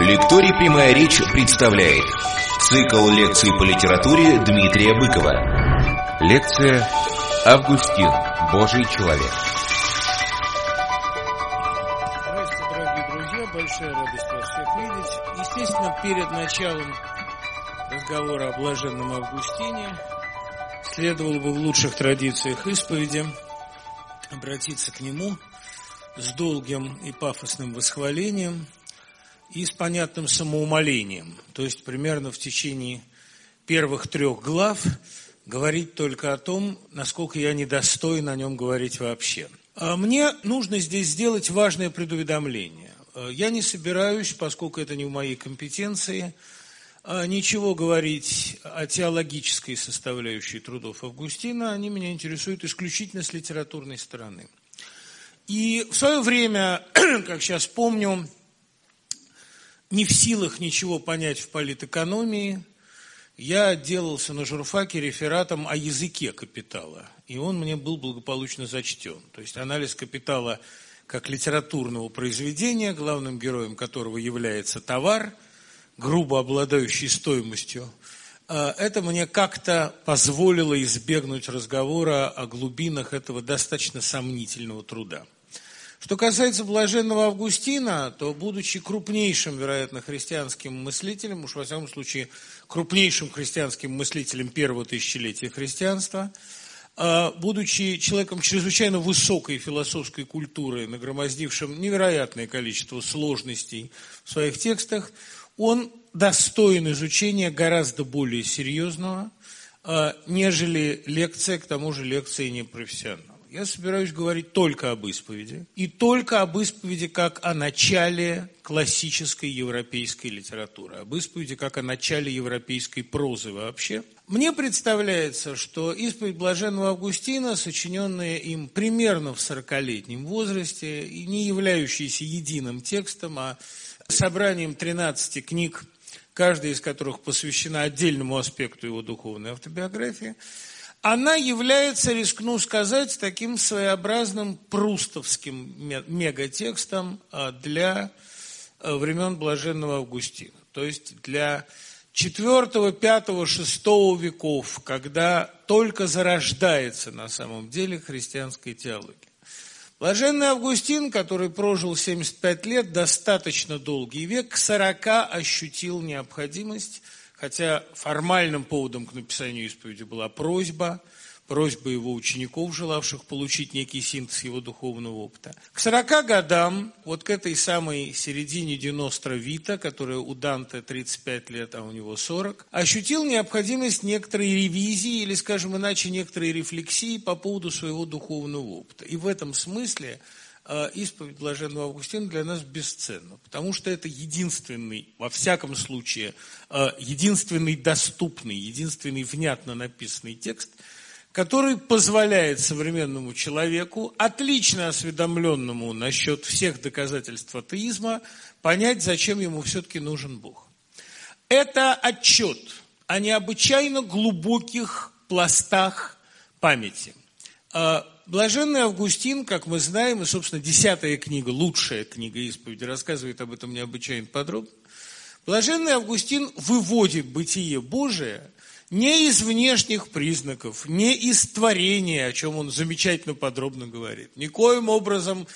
Лекторий «Прямая речь» представляет цикл лекций по литературе Дмитрия Быкова. Лекция «Августин. Божий человек». Здравствуйте, дорогие друзья. Большая радость вас всех видеть. Естественно, перед началом разговора о блаженном Августине следовало бы в лучших традициях исповеди обратиться к нему с долгим и пафосным восхвалением и с понятным самоумолением. То есть примерно в течение первых 3 глав говорить только о том, насколько я недостоин о нем говорить вообще. А мне нужно здесь сделать важное предуведомление. Я не собираюсь, поскольку это не в моей компетенции, ничего говорить о теологической составляющей трудов Августина. Они меня интересуют исключительно с литературной стороны. И в свое время, как сейчас помню, не в силах ничего понять в политэкономии, я отделался на журфаке рефератом о языке капитала, и он мне был благополучно зачтен. То есть анализ капитала как литературного произведения, главным героем которого является товар, грубо обладающий стоимостью, это мне как-то позволило избегнуть разговора о глубинах этого достаточно сомнительного труда. Что касается блаженного Августина, то, будучи крупнейшим, вероятно, христианским мыслителем, уж во всяком случае, крупнейшим христианским мыслителем первого тысячелетия христианства, будучи человеком чрезвычайно высокой философской культуры, нагромоздившим невероятное количество сложностей в своих текстах, он достоин изучения гораздо более серьезного, нежели лекция, к тому же лекция непрофессионала. Я собираюсь говорить только об исповеди, и только об исповеди как о начале классической европейской литературы, об исповеди как о начале европейской прозы вообще. Мне представляется, что исповедь блаженного Августина, сочиненная им примерно в 40-летнем возрасте, и не являющаяся единым текстом, а собранием 13 книг, каждая из которых посвящена отдельному аспекту его духовной автобиографии, она является, рискну сказать, таким своеобразным прустовским мегатекстом для времен блаженного Августина. То есть для 4, 5, 6 веков, когда только зарождается на самом деле христианская теология. Блаженный Августин, который прожил 75 лет, достаточно долгий век, к 40 ощутил необходимость, хотя формальным поводом к написанию исповеди была просьба его учеников, желавших получить некий синтез его духовного опыта. К 40 годам, вот к этой самой середине Ди Ностра Вита, которая у Данте 35 лет, а у него 40, ощутил необходимость некоторой ревизии, или, скажем иначе, некоторой рефлексии по поводу своего духовного опыта. И в этом смысле исповедь блаженного Августина для нас бесценна, потому что это единственный, во всяком случае, единственный доступный, единственный внятно написанный текст, который позволяет современному человеку, отлично осведомленному насчет всех доказательств атеизма, понять, зачем ему все-таки нужен Бог. Это отчет о необычайно глубоких пластах памяти. Блаженный Августин, как мы знаем, и, собственно, 10-я книга, лучшая книга исповеди, рассказывает об этом необычайно подробно. Блаженный Августин выводит бытие Божие не из внешних признаков, не из творения, о чем он замечательно подробно говорит, никоим образом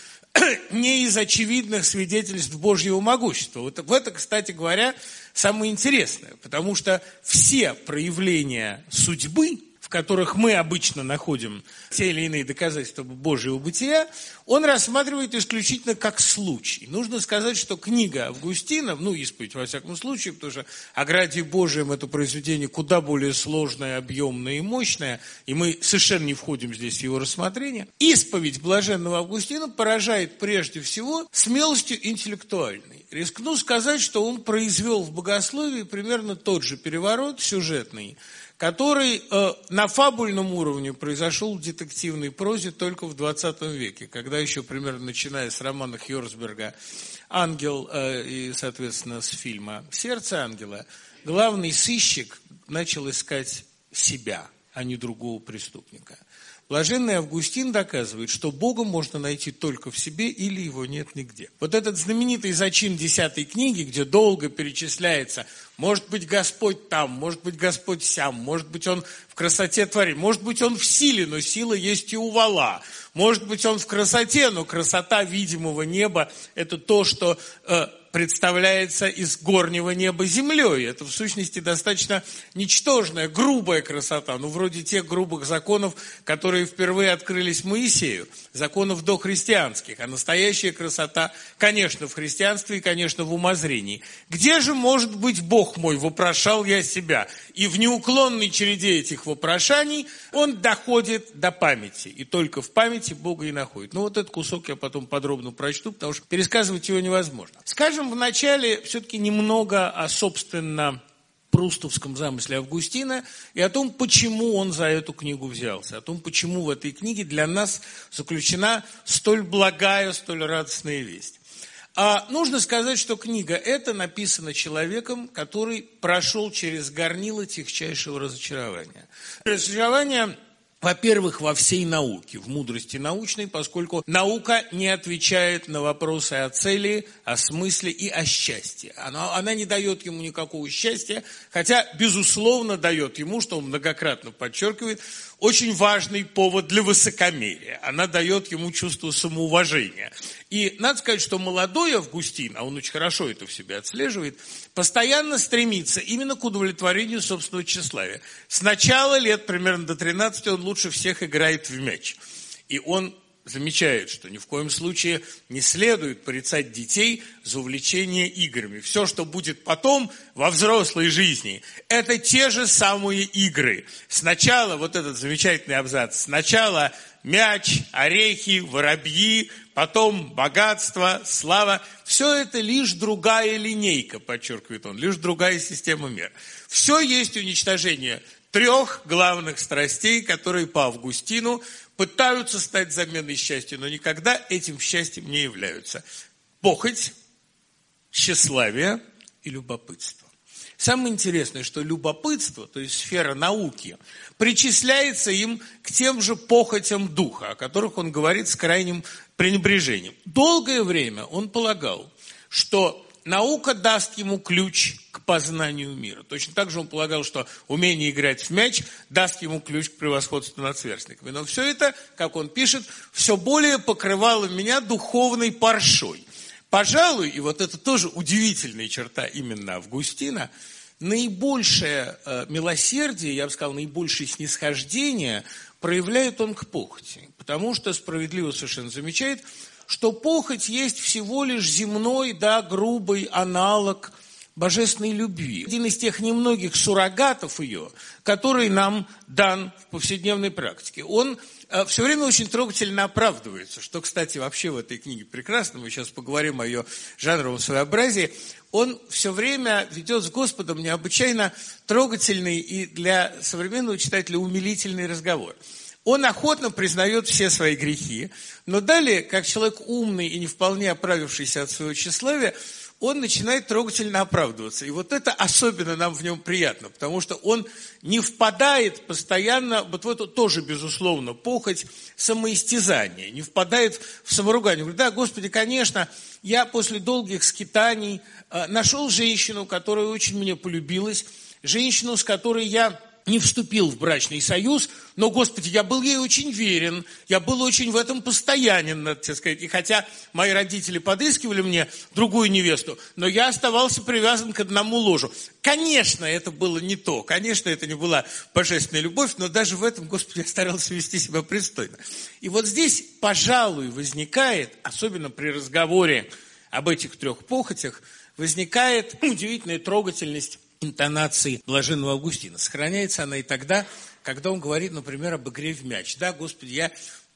не из очевидных свидетельств Божьего могущества. Вот в это, кстати говоря, самое интересное, потому что все проявления судьбы, в которых мы обычно находим те или иные доказательства Божьего бытия, он рассматривает исключительно как случай. Нужно сказать, что книга Августина, исповедь во всяком случае, потому что о граде Божьем это произведение куда более сложное, объемное и мощное, и мы совершенно не входим здесь в его рассмотрение. Исповедь блаженного Августина поражает прежде всего смелостью интеллектуальной. Рискну сказать, что он произвел в богословии примерно тот же переворот сюжетный, который на фабульном уровне произошел в детективной прозе только в 20 веке, когда еще примерно начиная с романа Хьорсберга «Ангел» и, соответственно, с фильма «Сердце ангела», главный сыщик начал искать себя. а не другого преступника. Блаженный Августин доказывает, что Бога можно найти только в себе или его нет нигде. Вот этот знаменитый зачин 10 книги, где долго перечисляется, может быть Господь там, может быть Господь сям, может быть Он в красоте творит, может быть Он в силе, но сила есть и у вола, может быть Он в красоте, но красота видимого неба – это то, что представляется из горнего неба землей. Это в сущности достаточно ничтожная, грубая красота, вроде тех грубых законов, которые впервые открылись Моисею, законов дохристианских. А настоящая красота, конечно, в христианстве и, конечно, в умозрении. «Где же может быть Бог мой?» – вопрошал я себя. И в неуклонной череде этих вопрошаний он доходит до памяти. И только в памяти Бога и находит. Вот этот кусок я потом подробно прочту, потому что пересказывать его невозможно. Скажем вначале все-таки немного о, собственно, прустовском замысле Августина и о том, почему он за эту книгу взялся, о том, почему в этой книге для нас заключена столь благая, столь радостная весть. Нужно сказать, что книга эта написана человеком, который прошел через горнило тягчайшего разочарования. Разочарование, во-первых, во всей науке, в мудрости научной, поскольку наука не отвечает на вопросы о цели, о смысле и о счастье. Она не дает ему никакого счастья, хотя, безусловно, дает ему, что он многократно подчеркивает, очень важный повод для высокомерия. Она дает ему чувство самоуважения. И надо сказать, что молодой Августин, а он очень хорошо это в себе отслеживает, постоянно стремится именно к удовлетворению собственного тщеславия. С начала лет, примерно до 13, он лучше всех играет в мяч. И он замечает, что ни в коем случае не следует порицать детей за увлечение играми. Все, что будет потом во взрослой жизни, это те же самые игры. Сначала, вот этот замечательный абзац, сначала мяч, орехи, воробьи, потом богатство, слава. Все это лишь другая линейка, подчеркивает он, лишь другая система мер. Все есть уничтожение 3 главных страстей, которые по Августину пытаются стать заменой счастью, но никогда этим счастьем не являются. Похоть, тщеславие и любопытство. Самое интересное, что любопытство, то есть сфера науки, причисляется им к тем же похотям духа, о которых он говорит с крайним пренебрежением. Долгое время он полагал, что наука даст ему ключ к познанию мира. Точно так же он полагал, что умение играть в мяч даст ему ключ к превосходству над сверстниками. Но все это, как он пишет, все более покрывало меня духовной паршой. Пожалуй, и вот это тоже удивительная черта именно Августина, наибольшее милосердие, я бы сказал, наибольшее снисхождение проявляет он к похоти. Потому что справедливо совершенно замечает, что похоть есть всего лишь земной, грубый аналог божественной любви. Один из тех немногих суррогатов ее, который нам дан в повседневной практике. Он все время очень трогательно оправдывается, что, кстати, вообще в этой книге прекрасно, мы сейчас поговорим о ее жанровом своеобразии. Он все время ведет с Господом необычайно трогательный и для современного читателя умилительный разговор. Он охотно признает все свои грехи, но далее, как человек умный и не вполне оправившийся от своего тщеславия, он начинает трогательно оправдываться. И вот это особенно нам в нем приятно, потому что он не впадает постоянно, вот в эту тоже, безусловно, похоть, самоистязание, не впадает в саморугание. Говорит, да, Господи, конечно, я после долгих скитаний нашел женщину, которая очень мне полюбилась, женщину, с которой я не вступил в брачный союз, но, Господи, я был ей очень верен, я был очень в этом постоянен, надо тебе сказать. И хотя мои родители подыскивали мне другую невесту, но я оставался привязан к одному ложу. Конечно, это было не то, конечно, это не была божественная любовь, но даже в этом, Господи, я старался вести себя пристойно. И вот здесь, пожалуй, возникает, особенно при разговоре об этих 3 похотях, возникает удивительная трогательность интонации блаженного Августина. Сохраняется она и тогда, когда он говорит, например, об игре в мяч. Да, Господи, я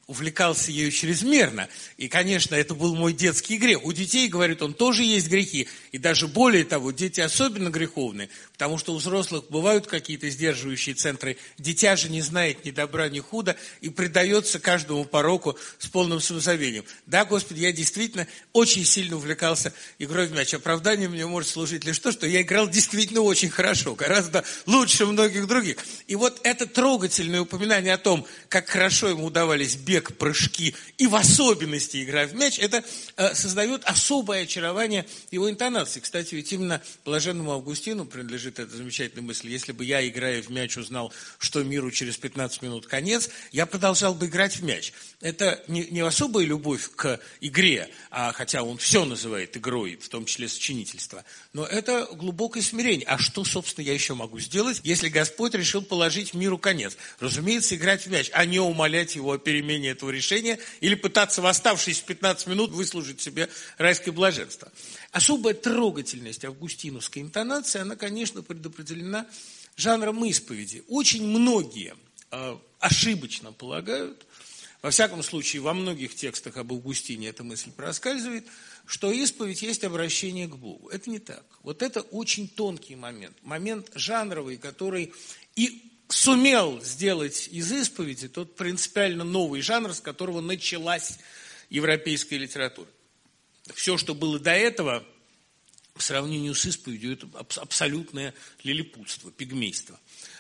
увлекался ею чрезмерно. И, конечно, это был мой детский грех. У детей, говорит он, тоже есть грехи. И даже более того, дети особенно греховные, потому что у взрослых бывают какие-то сдерживающие центры. Дитя же не знает ни добра, ни худа и предается каждому пороку с полным самозабвением. Да, Господи, я действительно очень сильно увлекался игрой в мяч. Оправданием мне может служить лишь то, что я играл действительно очень хорошо, гораздо лучше многих других. И вот это трогательное упоминание о том, как хорошо ему удавались бег, прыжки и в особенности игра в мяч, это создает особое очарование его интонации. Кстати, ведь именно блаженному Августину принадлежит эта замечательная мысль. Если бы я, играя в мяч, узнал, что миру через 15 минут конец, я продолжал бы играть в мяч. Это не особая любовь к игре, хотя он все называет игрой, в том числе сочинительство, но это глубокое смирение. А что, собственно, я еще могу сделать, если Господь решил положить миру конец? Разумеется, играть в мяч, а не умолять его о перемене этого решения или пытаться в оставшиеся 15 минут выслужить себе райское блаженство. Особая трогательность августиновской интонации, она, конечно, предопределена жанром исповеди. Очень многие ошибочно полагают, во всяком случае, во многих текстах об Августине эта мысль проскальзывает, что исповедь есть обращение к Богу. Это не так. Вот это очень тонкий момент. Момент жанровый, который и сумел сделать из исповеди тот принципиально новый жанр, с которого началась европейская литература. Все, что было до этого, по сравнению с исповедью, это абсолютное лилипутство, пигмейство.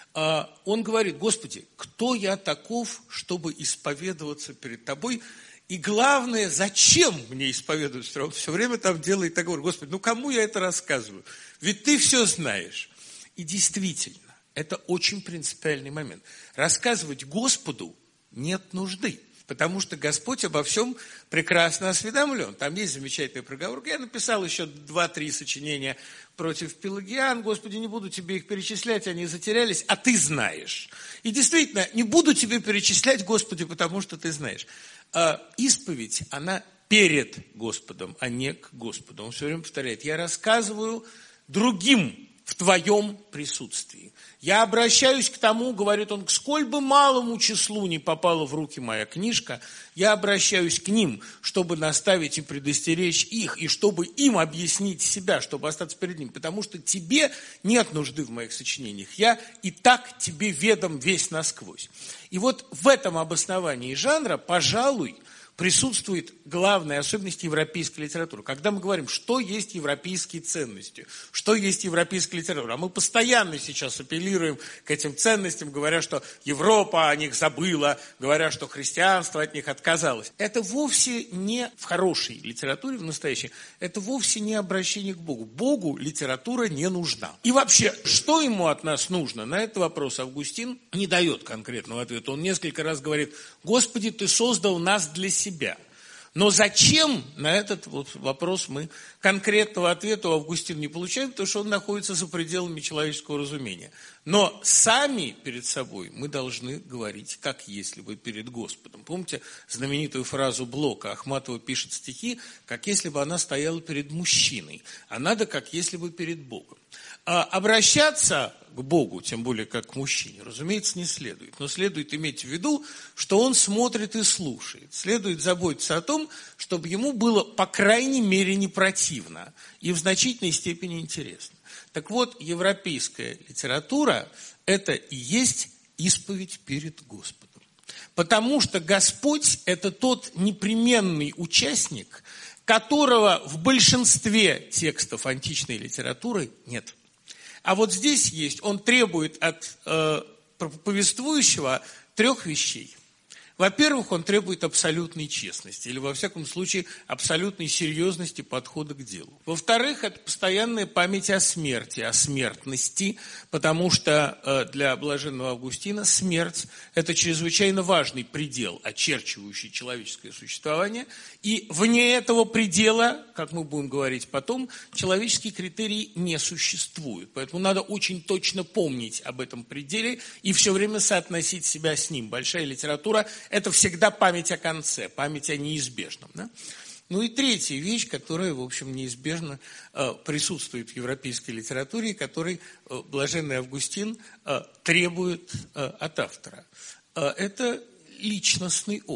Он говорит: Господи, кто я таков, чтобы исповедоваться перед Тобой? И главное, зачем мне исповедоваться? Он все время там делает так, говорит: Господи, кому я это рассказываю? Ведь Ты все знаешь. И действительно, это очень принципиальный момент. Рассказывать Господу нет нужды. Потому что Господь обо всем прекрасно осведомлен. Там есть замечательный проговорка. Я написал еще 2-3 сочинения против пелагиан. Господи, не буду тебе их перечислять, они затерялись, а ты знаешь. И действительно, не буду тебе перечислять, Господи, потому что ты знаешь. Исповедь, она перед Господом, а не к Господу. Он все время повторяет: я рассказываю другим в твоем присутствии. Я обращаюсь к тому, говорит он, к сколь бы малому числу не попала в руки моя книжка, я обращаюсь к ним, чтобы наставить и предостеречь их, и чтобы им объяснить себя, чтобы остаться перед ним. Потому что тебе нет нужды в моих сочинениях. Я и так тебе ведом весь насквозь. И вот в этом обосновании жанра, пожалуй, присутствует главная особенность европейской литературы. Когда мы говорим, что есть европейские ценности, что есть европейская литература, а мы постоянно сейчас апеллируем к этим ценностям, говоря, что Европа о них забыла, говоря, что христианство от них отказалось. Это вовсе не в хорошей литературе, в настоящей, это вовсе не обращение к Богу. Богу литература не нужна. И вообще, что ему от нас нужно? На этот вопрос Августин не дает конкретного ответа. Он несколько раз говорит: Господи, Ты создал нас для себя. Но зачем? На этот вопрос мы конкретного ответа у Августина не получаем, потому что он находится за пределами человеческого разумения. Но сами перед собой мы должны говорить, как если бы перед Господом. Помните знаменитую фразу Блока? Ахматова пишет стихи, как если бы она стояла перед мужчиной, а надо, как если бы перед Богом. Обращаться к Богу, тем более как к мужчине, разумеется, не следует. Но следует иметь в виду, что он смотрит и слушает. Следует заботиться о том, чтобы ему было, по крайней мере, не противно и в значительной степени интересно. Так вот, европейская литература – это и есть исповедь перед Господом. Потому что Господь – это тот непременный участник, которого в большинстве текстов античной литературы нет. А вот здесь есть, он требует от повествующего 3 вещей. Во-первых, он требует абсолютной честности, или, во всяком случае, абсолютной серьезности подхода к делу. Во-вторых, это постоянная память о смерти, о смертности, потому что для блаженного Августина смерть – это чрезвычайно важный предел, очерчивающий человеческое существование, и вне этого предела, как мы будем говорить потом, человеческий критерий не существует. Поэтому надо очень точно помнить об этом пределе и все время соотносить себя с ним. Большая литература – это всегда память о конце, память о неизбежном. Да? Ну и третья вещь, которая, в общем, неизбежно присутствует в европейской литературе, и которой блаженный Августин требует от автора. Это личностный опыт.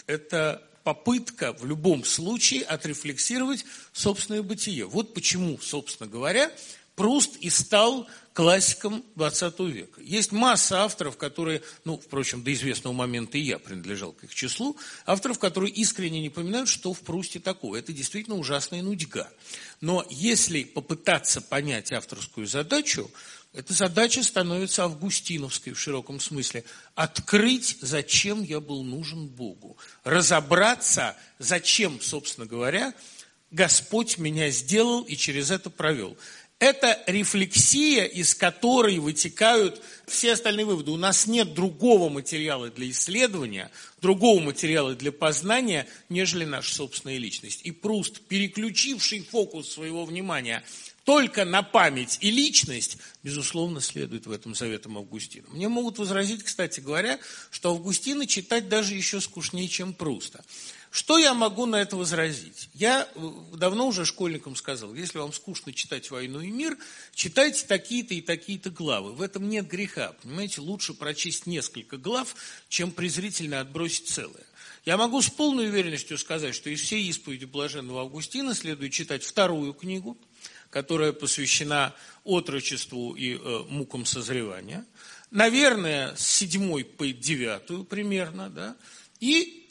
это попытка в любом случае отрефлексировать собственное бытие. Вот почему, собственно говоря, Пруст и стал классиком XX века. Есть масса авторов, которые, впрочем, до известного момента и я принадлежал к их числу, авторов, которые искренне не понимают, что в Прусте такое. Это действительно ужасная нудьга. Но если попытаться понять авторскую задачу, эта задача становится августиновской в широком смысле. Открыть, зачем я был нужен Богу. Разобраться, зачем, собственно говоря, Господь меня сделал и через это провел. Это рефлексия, из которой вытекают все остальные выводы. У нас нет другого материала для исследования, другого материала для познания, нежели наша собственная личность. И Пруст, переключивший фокус своего внимания только на память и личность, безусловно, следует в этом заветам Августина. Мне могут возразить, кстати говоря, что Августина читать даже еще скучнее, чем Пруста. Что я могу на это возразить? Я давно уже школьникам сказал, если вам скучно читать «Войну и мир», читайте такие-то и такие-то главы. В этом нет греха. Понимаете, лучше прочесть несколько глав, чем презрительно отбросить целое. Я могу с полной уверенностью сказать, что из всей исповеди блаженного Августина следует читать вторую книгу, которая посвящена отрочеству и мукам созревания. Наверное, с 7 по 9 примерно, да, и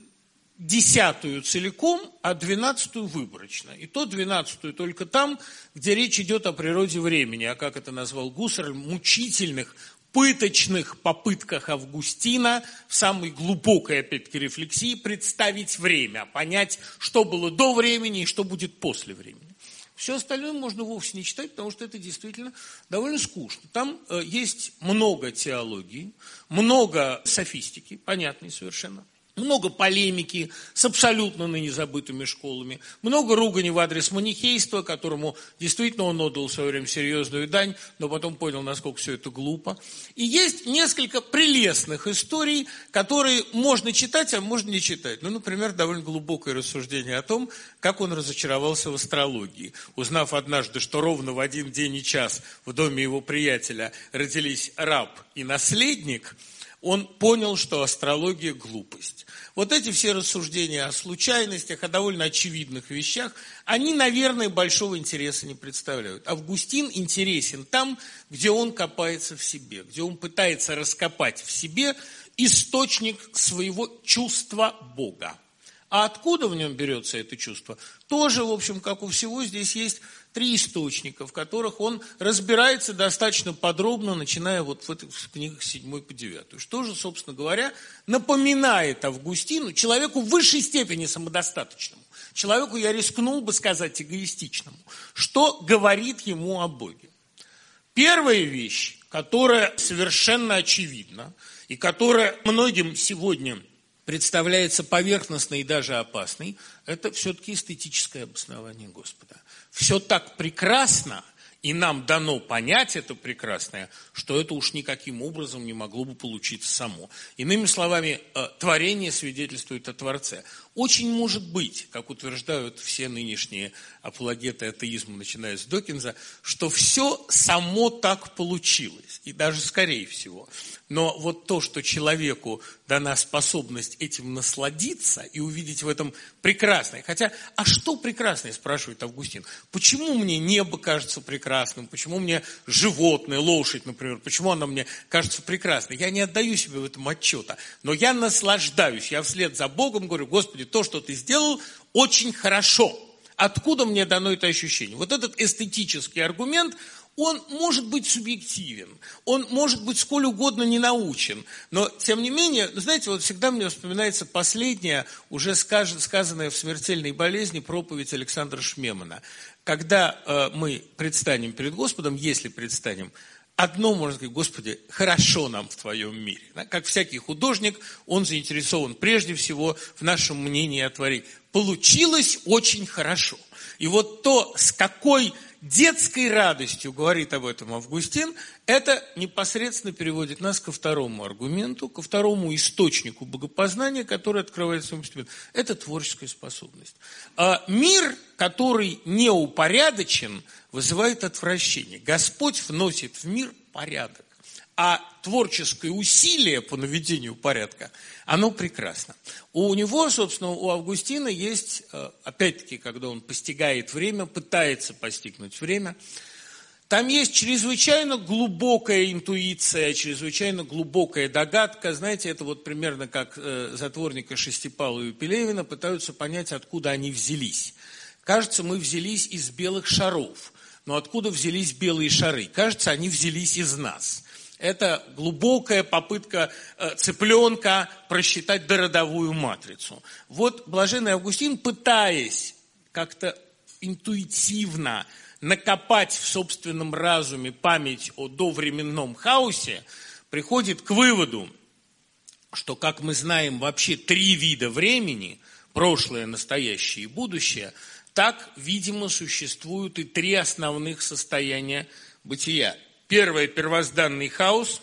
10 целиком, а 12 выборочно. И то 12 только там, где речь идет о природе времени, а как это назвал Гуссерль, мучительных, пыточных попытках Августина в самой глубокой, опять-таки, рефлексии представить время, понять, что было до времени и что будет после времени. Все остальное можно вовсе не читать, потому что это действительно довольно скучно. Там есть много теологии, много софистики, понятной совершенно. Много полемики с абсолютно ныне забытыми школами, много ругани в адрес манихейства, которому действительно он отдал в свое время серьезную дань, но потом понял, насколько все это глупо. И есть несколько прелестных историй, которые можно читать, а можно не читать. Например, довольно глубокое рассуждение о том, как он разочаровался в астрологии. Узнав однажды, что ровно в один день и час в доме его приятеля родились раб и наследник, он понял, что астрология – глупость. Вот эти все рассуждения о случайностях, о довольно очевидных вещах, они, наверное, большого интереса не представляют. Августин интересен там, где он копается в себе, где он пытается раскопать в себе источник своего чувства Бога. А откуда в нем берется это чувство? Тоже, в общем, как у всего, здесь есть 3 источника, в которых он разбирается достаточно подробно, начиная вот в этих книгах с 7 по 9. Что же, собственно говоря, напоминает Августину, человеку в высшей степени самодостаточному, человеку, я рискнул бы сказать, эгоистичному, что говорит ему о Боге. Первая вещь, которая совершенно очевидна, и которая многим сегодня представляется поверхностной и даже опасной, это все-таки эстетическое обоснование Господа. Все так прекрасно, и нам дано понять это прекрасное, что это уж никаким образом не могло бы получиться само. Иными словами, творение свидетельствует о Творце. Очень может быть, как утверждают все нынешние апологеты атеизма, начиная с Докинза, что все само так получилось, и даже скорее всего. Но вот то, что человеку дана способность этим насладиться и увидеть в этом прекрасное. Хотя, а что прекрасное, спрашивает Августин. Почему мне небо кажется прекрасным? Почему мне животное, лошадь, например, почему она мне кажется прекрасной? Я не отдаю себе в этом отчета, но я наслаждаюсь. Я вслед за Богом говорю: Господи, то, что ты сделал, очень хорошо. Откуда мне дано это ощущение? Вот этот эстетический аргумент, он может быть субъективен, он может быть сколь угодно не научен, но, тем не менее, знаете, вот всегда мне вспоминается последняя, уже сказанная в смертельной болезни, проповедь Александра Шмемана. Когда мы предстанем перед Господом, если предстанем, одно можно сказать: Господи, хорошо нам в Твоем мире. Как всякий художник, он заинтересован прежде всего в нашем мнении о творении. Получилось очень хорошо. И вот то, с какой детской радостью говорит об этом Августин, это непосредственно переводит нас ко второму аргументу, ко второму источнику богопознания, который открывается в постепенно. Это творческая способность. Мир, который не упорядочен, вызывает отвращение. Господь вносит в мир порядок. а творческое усилие по наведению порядка, оно прекрасно. У него, собственно, у Августина есть, опять-таки, когда он постигает время, пытается постигнуть время, там есть чрезвычайно глубокая интуиция, чрезвычайно глубокая догадка. Знаете, это вот примерно как затворника Шестипалова и Пелевина пытаются понять, откуда они взялись. Кажется, мы взялись из белых шаров. Но откуда взялись белые шары? Кажется, они взялись из нас. Это глубокая попытка цыпленка просчитать дородовую матрицу. Вот блаженный Августин, пытаясь как-то интуитивно накопать в собственном разуме память о довременном хаосе, приходит к выводу, что, как мы знаем, вообще 3 вида времени, прошлое, настоящее и будущее, так, видимо, существуют и 3 основных состояния бытия. Первое – первозданный хаос,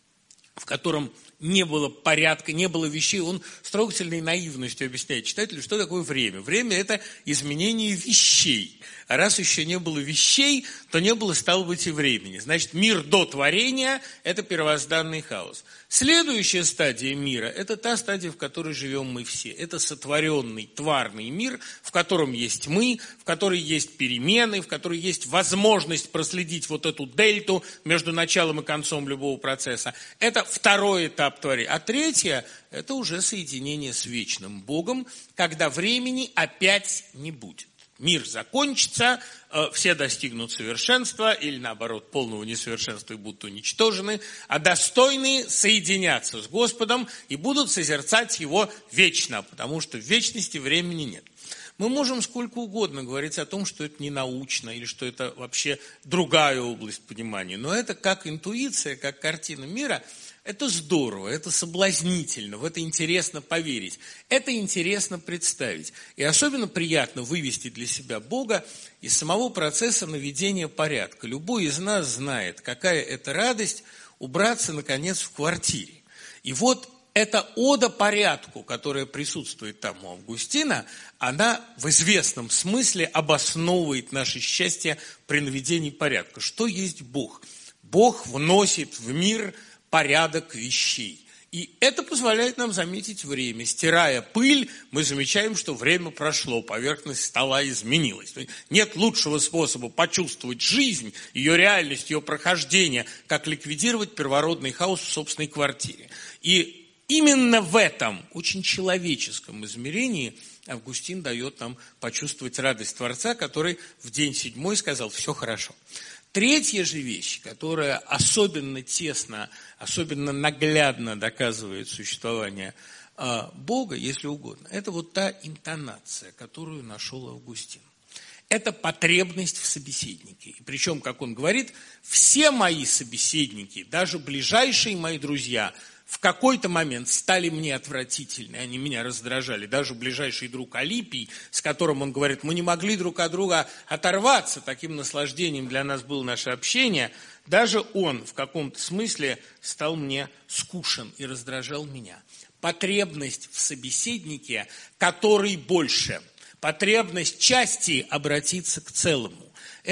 в котором не было порядка, не было вещей. Он с трогательной наивностью объясняет читателю, что такое время. Время – это изменение вещей. А раз еще не было вещей, то не было, стало быть, и времени. Значит, мир до творения – это первозданный хаос. Следующая стадия мира – это та стадия, в которой живем мы все. Это сотворенный, тварный мир, в котором есть мы, в котором есть перемены, в котором есть возможность проследить вот эту дельту между началом и концом любого процесса. Это второй этап творения. А третье – это уже соединение с вечным Богом, когда времени опять не будет. Мир закончится, все достигнут совершенства, или наоборот, полного несовершенства и будут уничтожены, а достойные соединятся с Господом и будут созерцать Его вечно, потому что в вечности времени нет. Мы можем сколько угодно говорить о том, что это не научно, или что это вообще другая область понимания, но это как интуиция, как картина мира. Это здорово, это соблазнительно, в это интересно поверить, это интересно представить. И особенно приятно вывести для себя Бога из самого процесса наведения порядка. Любой из нас знает, какая это радость убраться, наконец, в квартире. И вот эта ода порядку, которая присутствует там у Августина, она в известном смысле обосновывает наше счастье при наведении порядка. Что есть Бог? Бог вносит в мир порядок вещей. И это позволяет нам заметить время. Стирая пыль, мы замечаем, что время прошло, поверхность стола изменилась. Нет лучшего способа почувствовать жизнь, ее реальность, ее прохождение, как ликвидировать первородный хаос в собственной квартире. И именно в этом очень человеческом измерении Августин дает нам почувствовать радость Творца, который в день 7 сказал: все хорошо. Третья же вещь, которая особенно тесно, особенно наглядно доказывает существование Бога, если угодно, это вот та интонация, которую нашел Августин. Это потребность в собеседнике. И причем, как он говорит, все мои собеседники, даже ближайшие мои друзья, в какой-то момент стали мне отвратительны, они меня раздражали. Даже ближайший друг Алипий, с которым он говорит, мы не могли друг от друга оторваться, таким наслаждением для нас было наше общение, даже он в каком-то смысле стал мне скучен и раздражал меня. Потребность в собеседнике, который больше, потребность части обратиться к целому.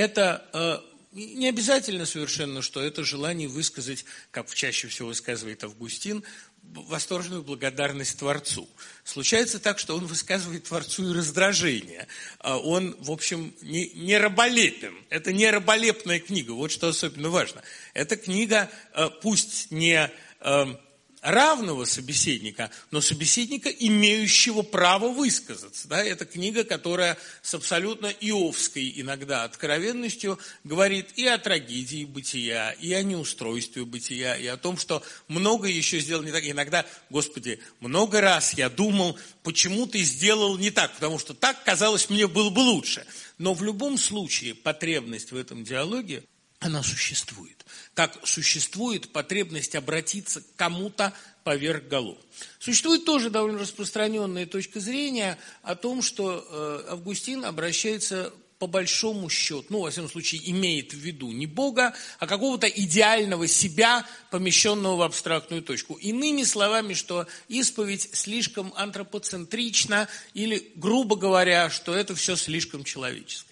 Это не обязательно совершенно, что это желание высказать, как чаще всего высказывает Августин, восторженную благодарность Творцу. Случается так, что он высказывает Творцу и раздражение. Он, в общем, не раболепен. Это не раболепная книга, вот что особенно важно. Эта книга, пусть не равного собеседника, но собеседника, имеющего право высказаться. Да? Это книга, которая с абсолютно иовской иногда откровенностью говорит и о трагедии бытия, и о неустройстве бытия, и о том, что много еще сделано не так. Иногда, Господи, много раз я думал, почему ты сделал не так, потому что так, казалось, мне было бы лучше. Но в любом случае потребность в этом диалоге, она существует. Как существует потребность обратиться к кому-то поверх голов. Существует тоже довольно распространенная точка зрения о том, что Августин обращается по большому счету, во всяком случае, имеет в виду не Бога, а какого-то идеального себя, помещенного в абстрактную точку. Иными словами, что исповедь слишком антропоцентрична или, грубо говоря, что это все слишком человеческое.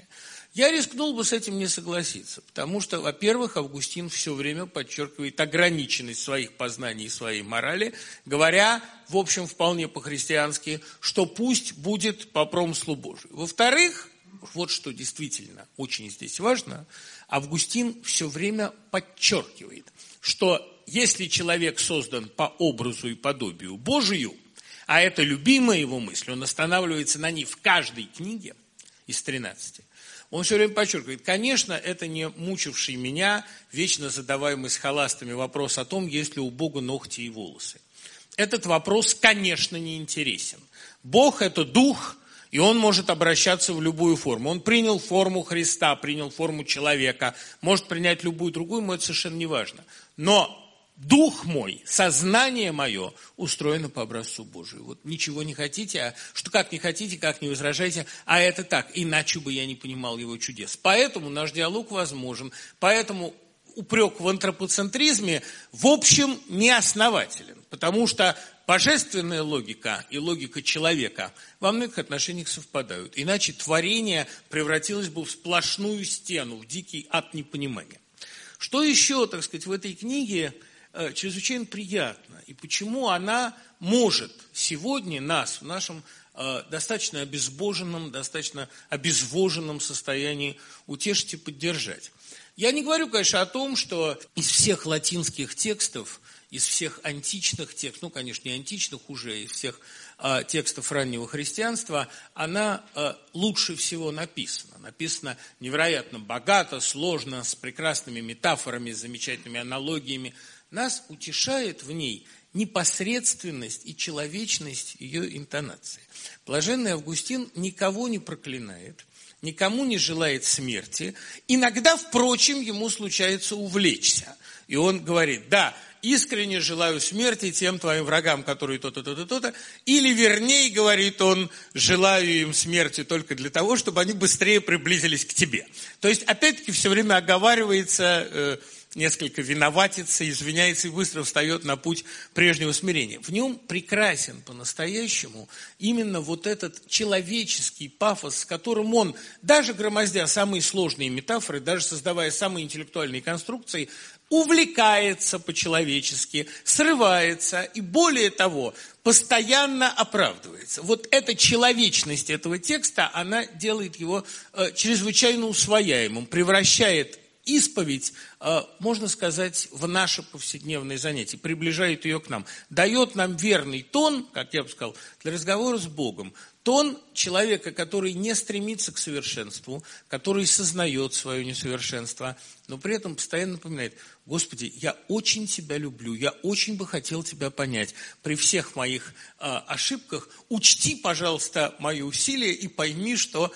Я рискнул бы с этим не согласиться, потому что, во-первых, Августин все время подчеркивает ограниченность своих познаний и своей морали, говоря, в общем, вполне по-христиански, что пусть будет по промыслу Божию. Во-вторых, вот что действительно очень здесь важно, Августин все время подчеркивает, что если человек создан по образу и подобию Божию, а это любимая его мысль, он останавливается на ней в каждой книге из 13, он все время подчеркивает, конечно, это не мучивший меня, вечно задаваемый схоластами вопрос о том, есть ли у Бога ногти и волосы. Этот вопрос, конечно, не интересен. Бог – это дух, и он может обращаться в любую форму. Он принял форму Христа, принял форму человека, может принять любую другую, ему это совершенно не важно. Но дух мой, сознание мое устроено по образцу Божию. Вот ничего не хотите, а что как не хотите, как не возражайте, а это так, иначе бы я не понимал его чудес. Поэтому наш диалог возможен, поэтому упрек в антропоцентризме в общем неоснователен, потому что божественная логика и логика человека во многих отношениях совпадают. Иначе творение превратилось бы в сплошную стену, в дикий ад непонимания. Что еще, так сказать, в этой книге чрезвычайно приятно, и почему она может сегодня нас в нашем достаточно обезбоженном, достаточно обезвоженном состоянии утешить и поддержать. Я не говорю, конечно, о том, что из всех латинских текстов, из всех античных текстов, ну, конечно, не античных уже, из всех текстов раннего христианства, она лучше всего написана. Написана невероятно богато, сложно, с прекрасными метафорами, с замечательными аналогиями. Нас утешает в ней непосредственность и человечность ее интонации. Блаженный Августин никого не проклинает, никому не желает смерти. Иногда, впрочем, ему случается увлечься. И он говорит, да, искренне желаю смерти тем твоим врагам, которые то-то, то-то, то-то. Или, вернее, говорит он, желаю им смерти только для того, чтобы они быстрее приблизились к тебе. То есть, опять-таки, все время оговаривается, несколько виноватится, извиняется и быстро встает на путь прежнего смирения. В нем прекрасен по-настоящему именно вот этот человеческий пафос, с которым он, даже громоздя самые сложные метафоры, даже создавая самые интеллектуальные конструкции, увлекается по-человечески, срывается и, более того, постоянно оправдывается. Вот эта человечность этого текста, она делает его чрезвычайно усвояемым, превращает исповедь, можно сказать, в наше повседневное занятие, приближает ее к нам, дает нам верный тон, как я бы сказал, для разговора с Богом. Тон человека, который не стремится к совершенству, который сознает свое несовершенство, но при этом постоянно напоминает: Господи, я очень Тебя люблю, я очень бы хотел Тебя понять. При всех моих ошибках учти, пожалуйста, мои усилия и пойми, что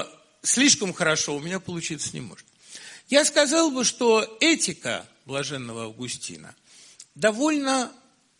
слишком хорошо у меня получиться не может. Я сказал бы, что этика блаженного Августина довольно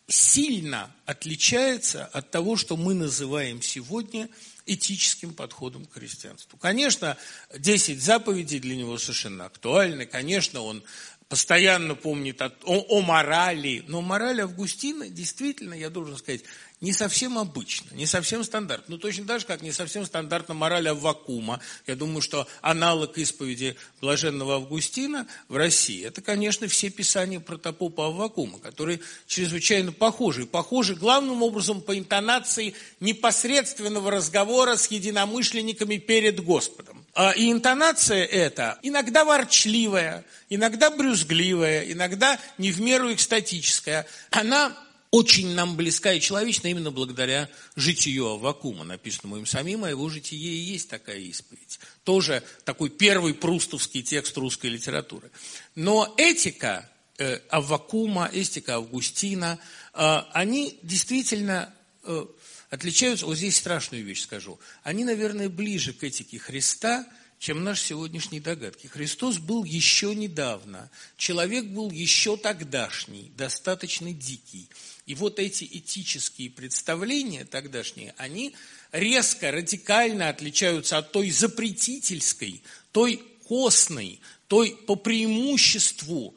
сильно отличается от того, что мы называем сегодня этическим подходом к христианству. Конечно, 10 заповедей для него совершенно актуальны, конечно, он постоянно помнит о морали, но мораль Августина действительно, я должен сказать, не совсем обычно, не совсем стандартна. Ну, точно так же, как не совсем стандартна мораль Аввакума. Я думаю, что аналог исповеди блаженного Августина в России, это, конечно, все писания протопопа Аввакума, которые чрезвычайно похожи. Похожи главным образом по интонации непосредственного разговора с единомышленниками перед Господом. И интонация эта иногда ворчливая, иногда брюзгливая, иногда не в меру экстатическая. Она очень нам близка и человечна именно благодаря житию Аввакума, написанному им самим, а его житие и есть такая исповедь. Тоже такой первый прустовский текст русской литературы. Но этика Аввакума, этика Августина, они действительно отличаются, вот здесь страшную вещь скажу, они, наверное, ближе к этике Христа, чем наши сегодняшние догадки. Христос был еще недавно, человек был еще тогдашний, достаточно дикий. И вот эти этические представления тогдашние, они резко, радикально отличаются от той запретительской, той костной, той по преимуществу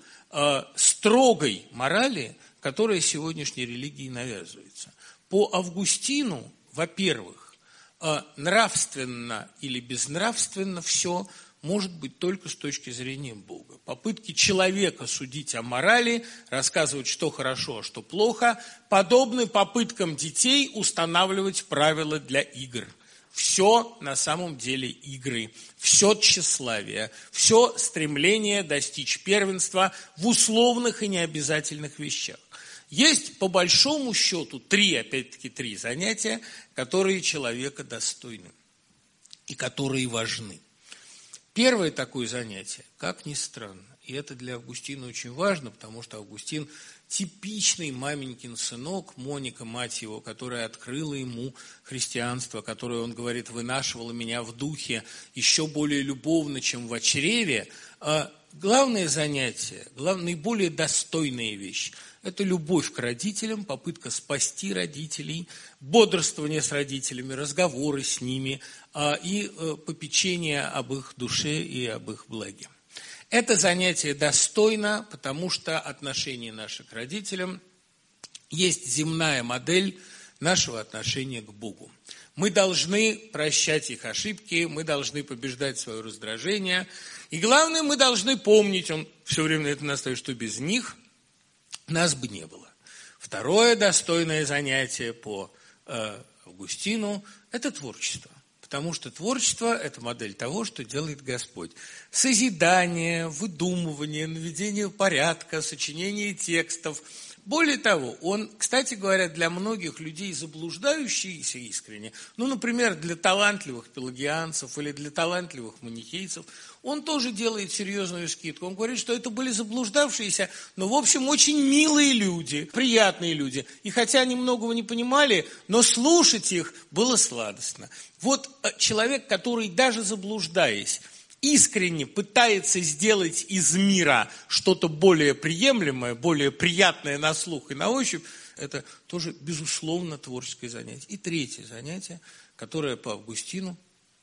строгой морали, которая сегодняшней религии навязывается. По Августину, во-первых, нравственно или безнравственно все может быть только с точки зрения Бога. Попытки человека судить о морали, рассказывать, что хорошо, а что плохо, подобны попыткам детей устанавливать правила для игр. Все на самом деле игры, все тщеславие, все стремление достичь первенства в условных и необязательных вещах. Есть по большому счету три занятия, которые человека достойны и которые важны. Первое такое занятие, как ни странно, и это для Августина очень важно, потому что Августин типичный маменькин сынок, Моника, мать его, которая открыла ему христианство, которое, он говорит, вынашивала меня в духе еще более любовно, чем в чреве. Главное занятие, наиболее достойная вещь – это любовь к родителям, попытка спасти родителей, бодрствование с родителями, разговоры с ними и попечение об их душе и об их благе. Это занятие достойно, потому что отношение наше к родителям есть земная модель нашего отношения к Богу. Мы должны прощать их ошибки, мы должны побеждать свое раздражение. И главное, мы должны помнить, он все время это настаивает, что без них нас бы не было. Второе достойное занятие по Августину – это творчество. Потому что творчество – это модель того, что делает Господь. Созидание, выдумывание, наведение порядка, сочинение текстов. Более того, он, кстати говоря, для многих людей, заблуждающихся искренне, например, для талантливых пелагианцев или для талантливых манихейцев, он тоже делает серьезную скидку. Он говорит, что это были заблуждавшиеся, но, в общем, очень милые люди, приятные люди. И хотя они многого не понимали, но слушать их было сладостно. Вот человек, который даже заблуждаясь, искренне пытается сделать из мира что-то более приемлемое, более приятное на слух и на ощупь, это тоже, безусловно, творческое занятие. И третье занятие, которое по Августину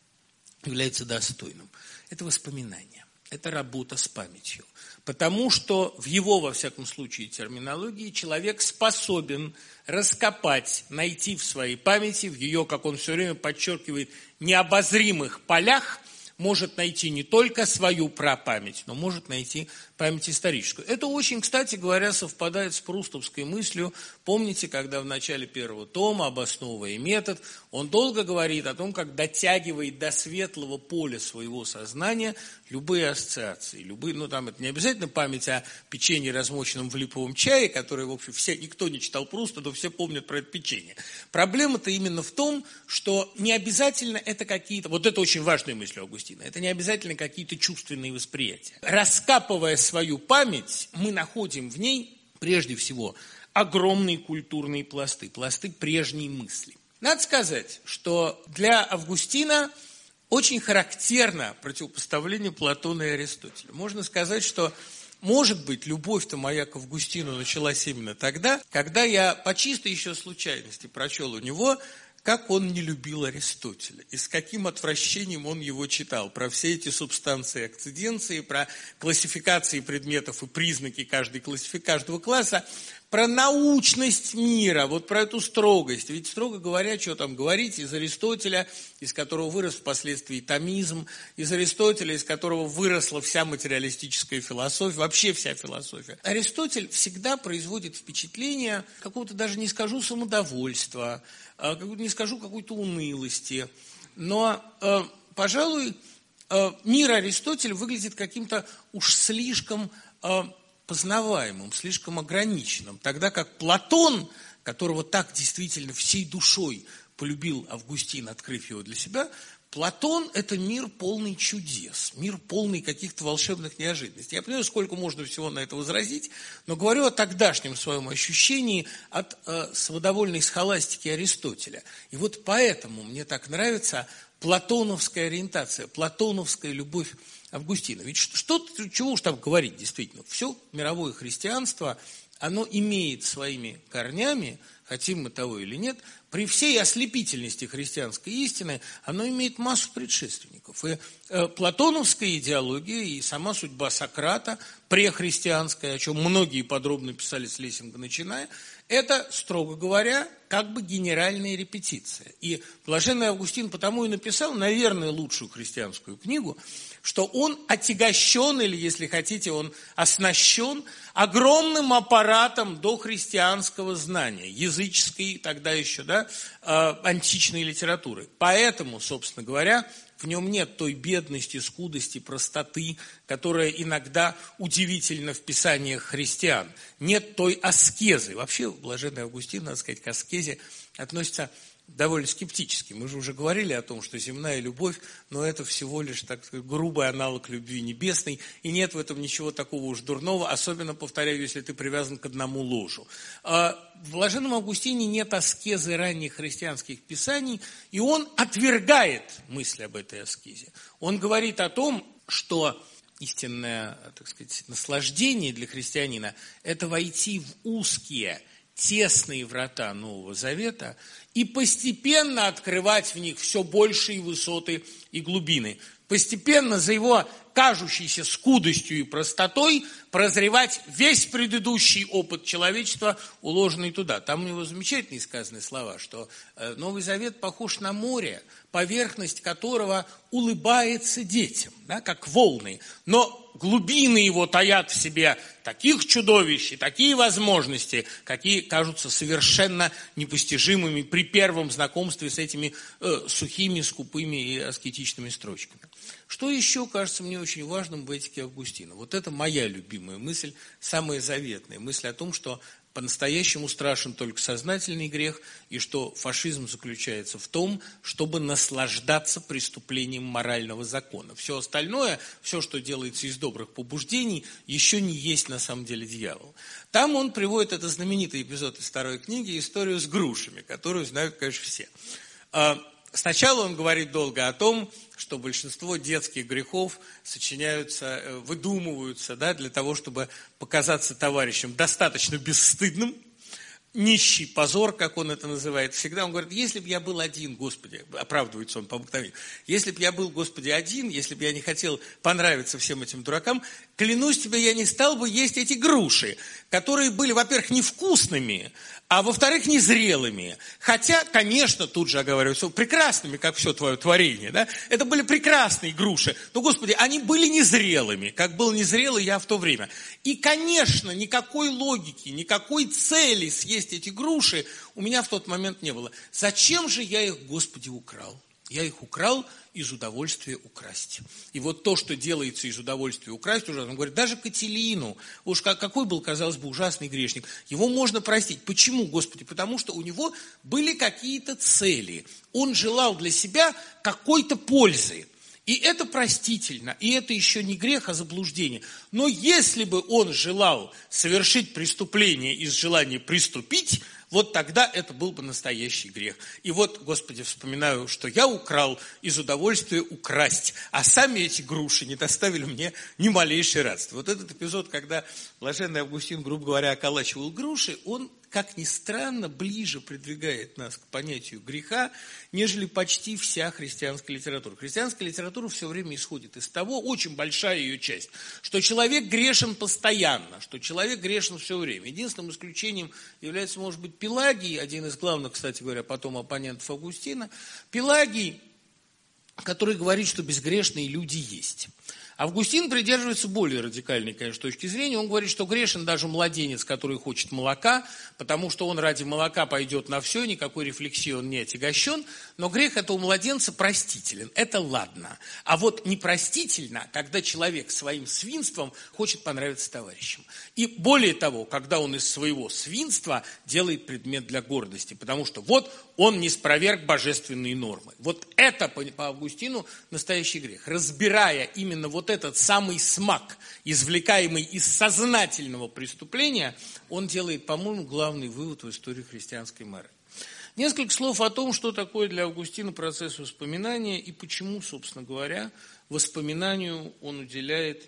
является достойным, это воспоминание, это работа с памятью. Потому что в его, во всяком случае, терминологии человек способен раскопать, найти в своей памяти, в ее, как он все время подчеркивает, необозримых полях, может найти не только свою прапамять, но может найти память историческую. Это очень, кстати говоря, совпадает с прустовской мыслью. Помните, когда в начале первого тома, обосновывая метод, он долго говорит о том, как дотягивает до светлого поля своего сознания любые ассоциации. Там это не обязательно память о печенье, размоченном в липовом чае, которое, в общем, никто не читал Пруста, но все помнят про это печенье. Проблема-то именно в том, что не обязательно это какие-то... Вот это очень важная мысль Августина. Это не обязательно какие-то чувственные восприятия. Раскапывая свою память, мы находим в ней, прежде всего, огромные культурные пласты прежней мысли. Надо сказать, что для Августина очень характерно противопоставление Платона и Аристотеля. Можно сказать, что, может быть, любовь-то моя к Августину началась именно тогда, когда я по чистой еще случайности прочел у него, как он не любил Аристотеля, и с каким отвращением он его читал, про все эти субстанции акциденции, про классификации предметов и признаки каждого класса, про научность мира, вот про эту строгость. Ведь, строго говоря, что там говорить, из Аристотеля, из которого вырос впоследствии томизм, из Аристотеля, из которого выросла вся материалистическая философия, вообще вся философия. Аристотель всегда производит впечатление какого-то, даже не скажу, самодовольства, не скажу какой-то унылости, но, пожалуй, мир Аристотеля выглядит каким-то уж слишком познаваемым, слишком ограниченным, тогда как Платон, которого так действительно всей душой полюбил Августин, открыв его для себя, Платон – это мир полный чудес, мир полный каких-то волшебных неожиданностей. Я понимаю, сколько можно всего на это возразить, но говорю о тогдашнем своем ощущении от самодовольной схоластики Аристотеля. И вот поэтому мне так нравится платоновская ориентация, платоновская любовь Августина. Ведь чего уж там говорить, действительно, все мировое христианство, оно имеет своими корнями хотим мы того или нет, при всей ослепительности христианской истины, оно имеет массу предшественников. И платоновская идеология, и сама судьба Сократа, прехристианская, о чем многие подробно писали с Лессинга начиная, это, строго говоря, как бы генеральная репетиция. И блаженный Августин потому и написал, наверное, лучшую христианскую книгу, что он отягощен, или, если хотите, он оснащен огромным аппаратом дохристианского знания, языческой тогда еще, античной литературы. Поэтому, собственно говоря, в нем нет той бедности, скудости, простоты, которая иногда удивительна в писаниях христиан. Нет той аскезы. Вообще, блаженный Августин, надо сказать, к аскезе относится довольно скептически. Мы же уже говорили о том, что земная любовь, но это всего лишь, так сказать, грубый аналог любви небесной, и нет в этом ничего такого уж дурного, особенно, повторяю, если ты привязан к одному ложу. В блаженном Августине нет аскезы ранних христианских писаний, и он отвергает мысль об этой аскезе. Он говорит о том, что истинное, так сказать, наслаждение для христианина – это войти в узкие, тесные врата Нового Завета и постепенно открывать в них все большие высоты и глубины. Постепенно за его кажущейся скудостью и простотой прозревать весь предыдущий опыт человечества, уложенный туда. Там у него замечательные сказанные слова, что Новый Завет похож на море, поверхность которого улыбается детям, как волны. Но глубины его таят в себе таких чудовищ и такие возможности, какие кажутся совершенно непостижимыми при первом знакомстве с этими сухими, скупыми и аскетичными строчками. Что еще кажется мне очень важным в этике Августина? Вот это моя любимая мысль, самая заветная мысль о том, что по-настоящему страшен только сознательный грех, и что фашизм заключается в том, чтобы наслаждаться преступлением морального закона. Все остальное, все, что делается из добрых побуждений, еще не есть на самом деле дьявол. Там он приводит, это знаменитый эпизод из второй книги, историю с грушами, которую знают, конечно, все. Сначала он говорит долго о том, что большинство детских грехов сочиняются, выдумываются, для того, чтобы показаться товарищам достаточно бесстыдным. Нищий позор, как он это называет, всегда он говорит, если бы я был один, Господи, оправдывается он по обыкновению, если бы я был, Господи, один, если бы я не хотел понравиться всем этим дуракам, клянусь тебе, я не стал бы есть эти груши, которые были, во-первых, невкусными, а во-вторых, незрелыми. Хотя, конечно, тут же оговариваются, прекрасными, как все твое творение, это были прекрасные груши, но, Господи, они были незрелыми, как был незрелый я в то время. И, конечно, никакой логики, никакой цели съесть эти груши у меня в тот момент не было. Зачем же я их, Господи, украл? Я их украл из удовольствия украсть. И вот то, что делается из удовольствия украсть, ужасно. Он говорит, даже Кателину, уж какой был, казалось бы, ужасный грешник, его можно простить. Почему, Господи? Потому что у него были какие-то цели. Он желал для себя какой-то пользы. И это простительно, и это еще не грех, а заблуждение. Но если бы он желал совершить преступление из желания приступить, вот тогда это был бы настоящий грех. И вот, Господи, вспоминаю, что я украл из удовольствия украсть, а сами эти груши не доставили мне ни малейшей радости. Вот этот эпизод, когда блаженный Августин, грубо говоря, околачивал груши, он, как ни странно, ближе придвигает нас к понятию греха, нежели почти вся христианская литература. Христианская литература все время исходит из того, очень большая ее часть, что человек грешен постоянно, что человек грешен все время. Единственным исключением является, может быть, Пелагий, один из главных, кстати говоря, потом оппонентов Августина. Пелагий, который говорит, что безгрешные люди есть. Августин придерживается более радикальной, конечно, точки зрения. Он говорит, что грешен даже младенец, который хочет молока, потому что он ради молока пойдет на все, никакой рефлексии он не отягощен. Но грех этого младенца простителен. Это ладно. А вот непростительно, когда человек своим свинством хочет понравиться товарищам. И более того, когда он из своего свинства делает предмет для гордости. Потому что вот он не спроверг божественные нормы. Вот это, по Августину, настоящий грех. Разбирая именно вот этот самый смак, извлекаемый из сознательного преступления, он делает, по-моему, главный вывод в истории христианской морали. Несколько слов о том, что такое для Августина процесс воспоминания и почему, собственно говоря, воспоминанию он уделяет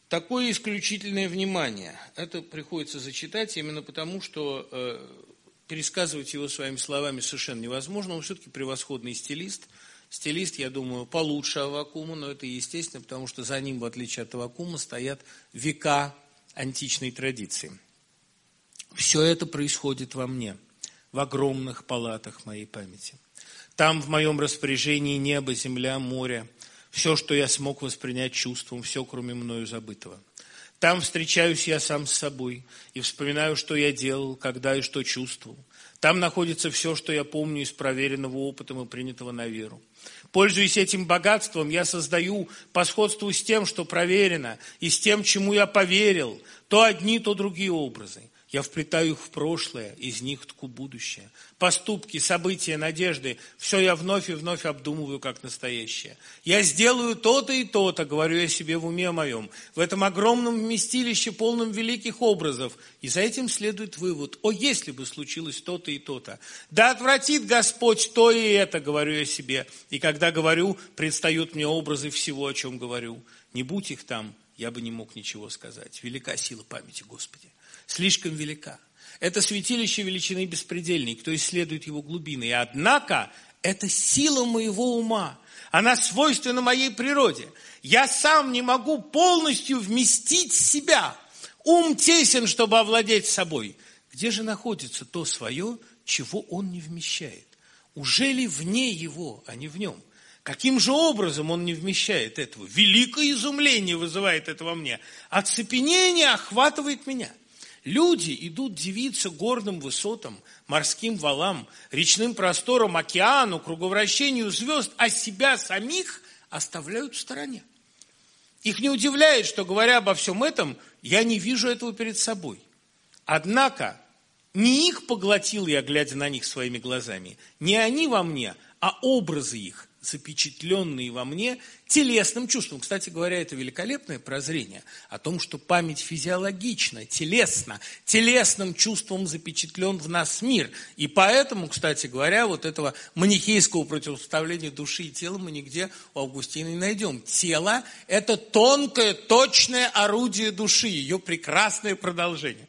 такое исключительное внимание. Это приходится зачитать именно потому, что пересказывать его своими словами совершенно невозможно. Он все-таки превосходный стилист. Стилист, я думаю, получше Аввакума, но это естественно, потому что за ним, в отличие от Аввакума, стоят века античной традиции. Все это происходит во мне, в огромных палатах моей памяти. Там в моем распоряжении небо, земля, море, все, что я смог воспринять чувством, все, кроме мною забытого. Там встречаюсь я сам с собой и вспоминаю, что я делал, когда и что чувствовал. Там находится все, что я помню из проверенного опытом и принятого на веру. Пользуясь этим богатством, я создаю по сходству с тем, что проверено, и с тем, чему я поверил, то одни, то другие образы. Я вплетаю их в прошлое, из них тку будущее. Поступки, события, надежды – все я вновь и вновь обдумываю как настоящее. Я сделаю то-то и то-то, говорю я себе в уме моем, в этом огромном вместилище, полном великих образов. И за этим следует вывод: о, если бы случилось то-то и то-то. Да отвратит Господь то и это, говорю я себе. И когда говорю, предстают мне образы всего, о чем говорю. Не будь их там, я бы не мог ничего сказать. Велика сила памяти, Господи. Слишком велика. Это святилище величины беспредельной, кто исследует его глубины. И однако, это сила моего ума. Она свойственна моей природе. Я сам не могу полностью вместить себя. Ум тесен, чтобы овладеть собой. Где же находится то свое, чего он не вмещает? Ужели вне его, а не в нем? Каким же образом он не вмещает этого? Великое изумление вызывает это во мне. Оцепенение охватывает меня. Люди идут дивиться горным высотам, морским валам, речным просторам, океану, круговращению звезд, а себя самих оставляют в стороне. Их не удивляет, что, говоря обо всем этом, я не вижу этого перед собой. Однако, не их поглотил я, глядя на них своими глазами, не они во мне, а образы их, запечатленные во мне телесным чувством. Кстати говоря, это великолепное прозрение о том, что память физиологична, телесным чувством запечатлен в нас мир. И поэтому, кстати говоря, вот этого манихейского противопоставления души и тела мы нигде у Августина не найдем. Тело – это тонкое, точное орудие души, ее прекрасное продолжение.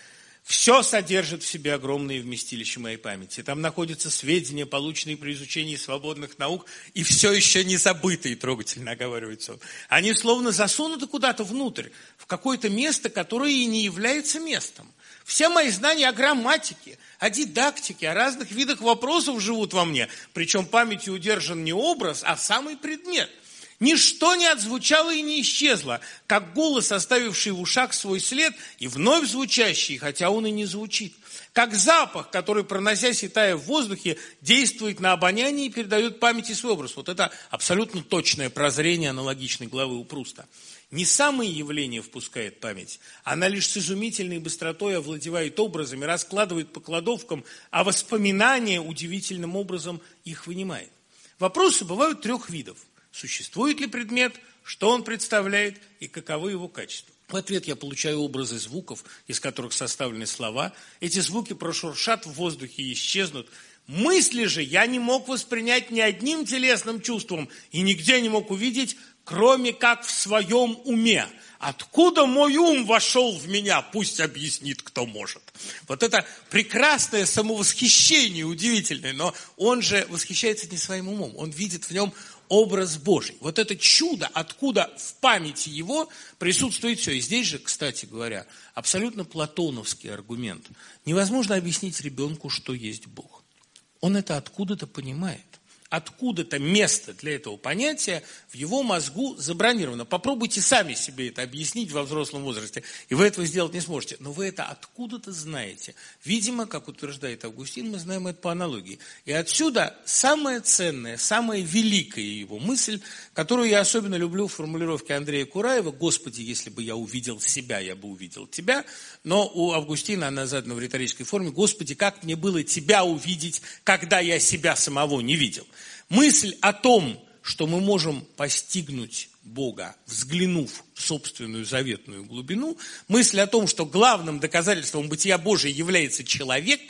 Все содержит в себе огромное вместилище моей памяти. Там находятся сведения, полученные при изучении свободных наук, и все еще не забытые, трогательно оговаривается он. Они словно засунуты куда-то внутрь, в какое-то место, которое и не является местом. Все мои знания о грамматике, о дидактике, о разных видах вопросов живут во мне. Причем памятью удержан не образ, а самый предмет. Ничто не отзвучало и не исчезло, как голос, оставивший в ушах свой след и вновь звучащий, хотя он и не звучит. Как запах, который, проносясь и тая в воздухе, действует на обоняние и передает памяти свой образ. Вот это абсолютно точное прозрение аналогичной главы у Пруста. Не самые явления впускает память, она лишь с изумительной быстротой овладевает образами, раскладывает по кладовкам, а воспоминания удивительным образом их вынимает. Вопросы бывают трех видов. Существует ли предмет, что он представляет и каковы его качества? В ответ я получаю образы звуков, из которых составлены слова. Эти звуки прошуршат в воздухе и исчезнут. Мысли же я не мог воспринять ни одним телесным чувством и нигде не мог увидеть, кроме как в своем уме. Откуда мой ум вошел в меня, пусть объяснит, кто может. Вот это прекрасное самовосхищение, удивительное, но он же восхищается не своим умом, он видит в нем образ Божий. Вот это чудо, откуда в памяти его присутствует все. И здесь же, кстати говоря, абсолютно платоновский аргумент. Невозможно объяснить ребенку, что есть Бог. Он это откуда-то понимает. Откуда-то место для этого понятия в его мозгу забронировано. Попробуйте сами себе это объяснить во взрослом возрасте, и вы этого сделать не сможете. Но вы это откуда-то знаете. Видимо, как утверждает Августин, мы знаем это по аналогии. И отсюда самая ценная, самая великая его мысль, которую я особенно люблю в формулировке Андрея Кураева: «Господи, если бы я увидел себя, я бы увидел тебя». Но у Августина она задана в риторической форме: «Господи, как мне было тебя увидеть, когда я себя самого не видел». Мысль о том, что мы можем постигнуть Бога, взглянув в собственную заветную глубину, мысль о том, что главным доказательством бытия Божия является человек,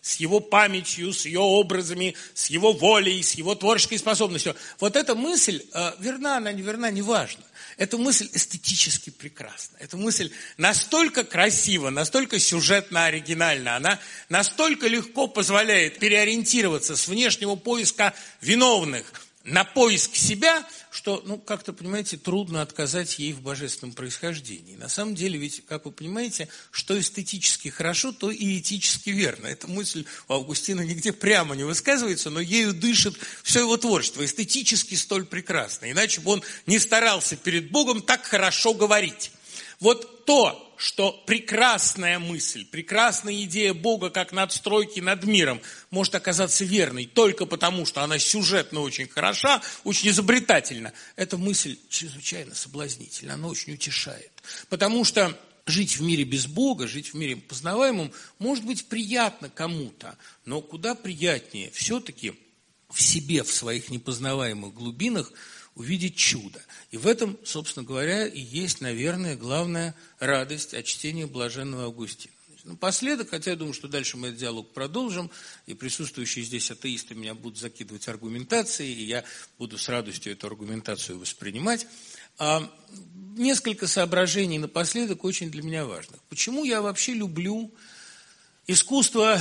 с его памятью, с ее образами, с его волей, с его творческой способностью. Вот эта мысль, верна она, не верна, неважно. Эта мысль эстетически прекрасна. Эта мысль настолько красива, настолько сюжетно оригинальна, она настолько легко позволяет переориентироваться с внешнего поиска виновных на поиск себя, что, как-то, понимаете, трудно отказать ей в божественном происхождении. На самом деле, ведь, как вы понимаете, что эстетически хорошо, то и этически верно. Эта мысль у Августина нигде прямо не высказывается, но ею дышит все его творчество. Эстетически столь прекрасно. Иначе бы он не старался перед Богом так хорошо говорить. Вот то, что прекрасная мысль, прекрасная идея Бога как надстройки над миром может оказаться верной только потому, что она сюжетно очень хороша, очень изобретательна. Эта мысль чрезвычайно соблазнительна, она очень утешает. Потому что жить в мире без Бога, жить в мире познаваемом может быть приятно кому-то, но куда приятнее все-таки в себе, в своих непознаваемых глубинах увидеть чудо. И в этом, собственно говоря, и есть, наверное, главная радость от чтения блаженного Августина. Напоследок, хотя я думаю, что дальше мы этот диалог продолжим, и присутствующие здесь атеисты меня будут закидывать аргументацией, и я буду с радостью эту аргументацию воспринимать. Несколько соображений напоследок очень для меня важных. Почему я вообще люблю искусство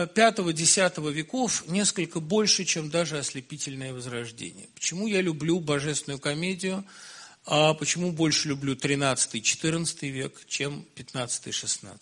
V-X веков несколько больше, чем даже ослепительное Возрождение? Почему я люблю божественную комедию, а почему больше люблю XIII-XIV век, чем XV-XVI?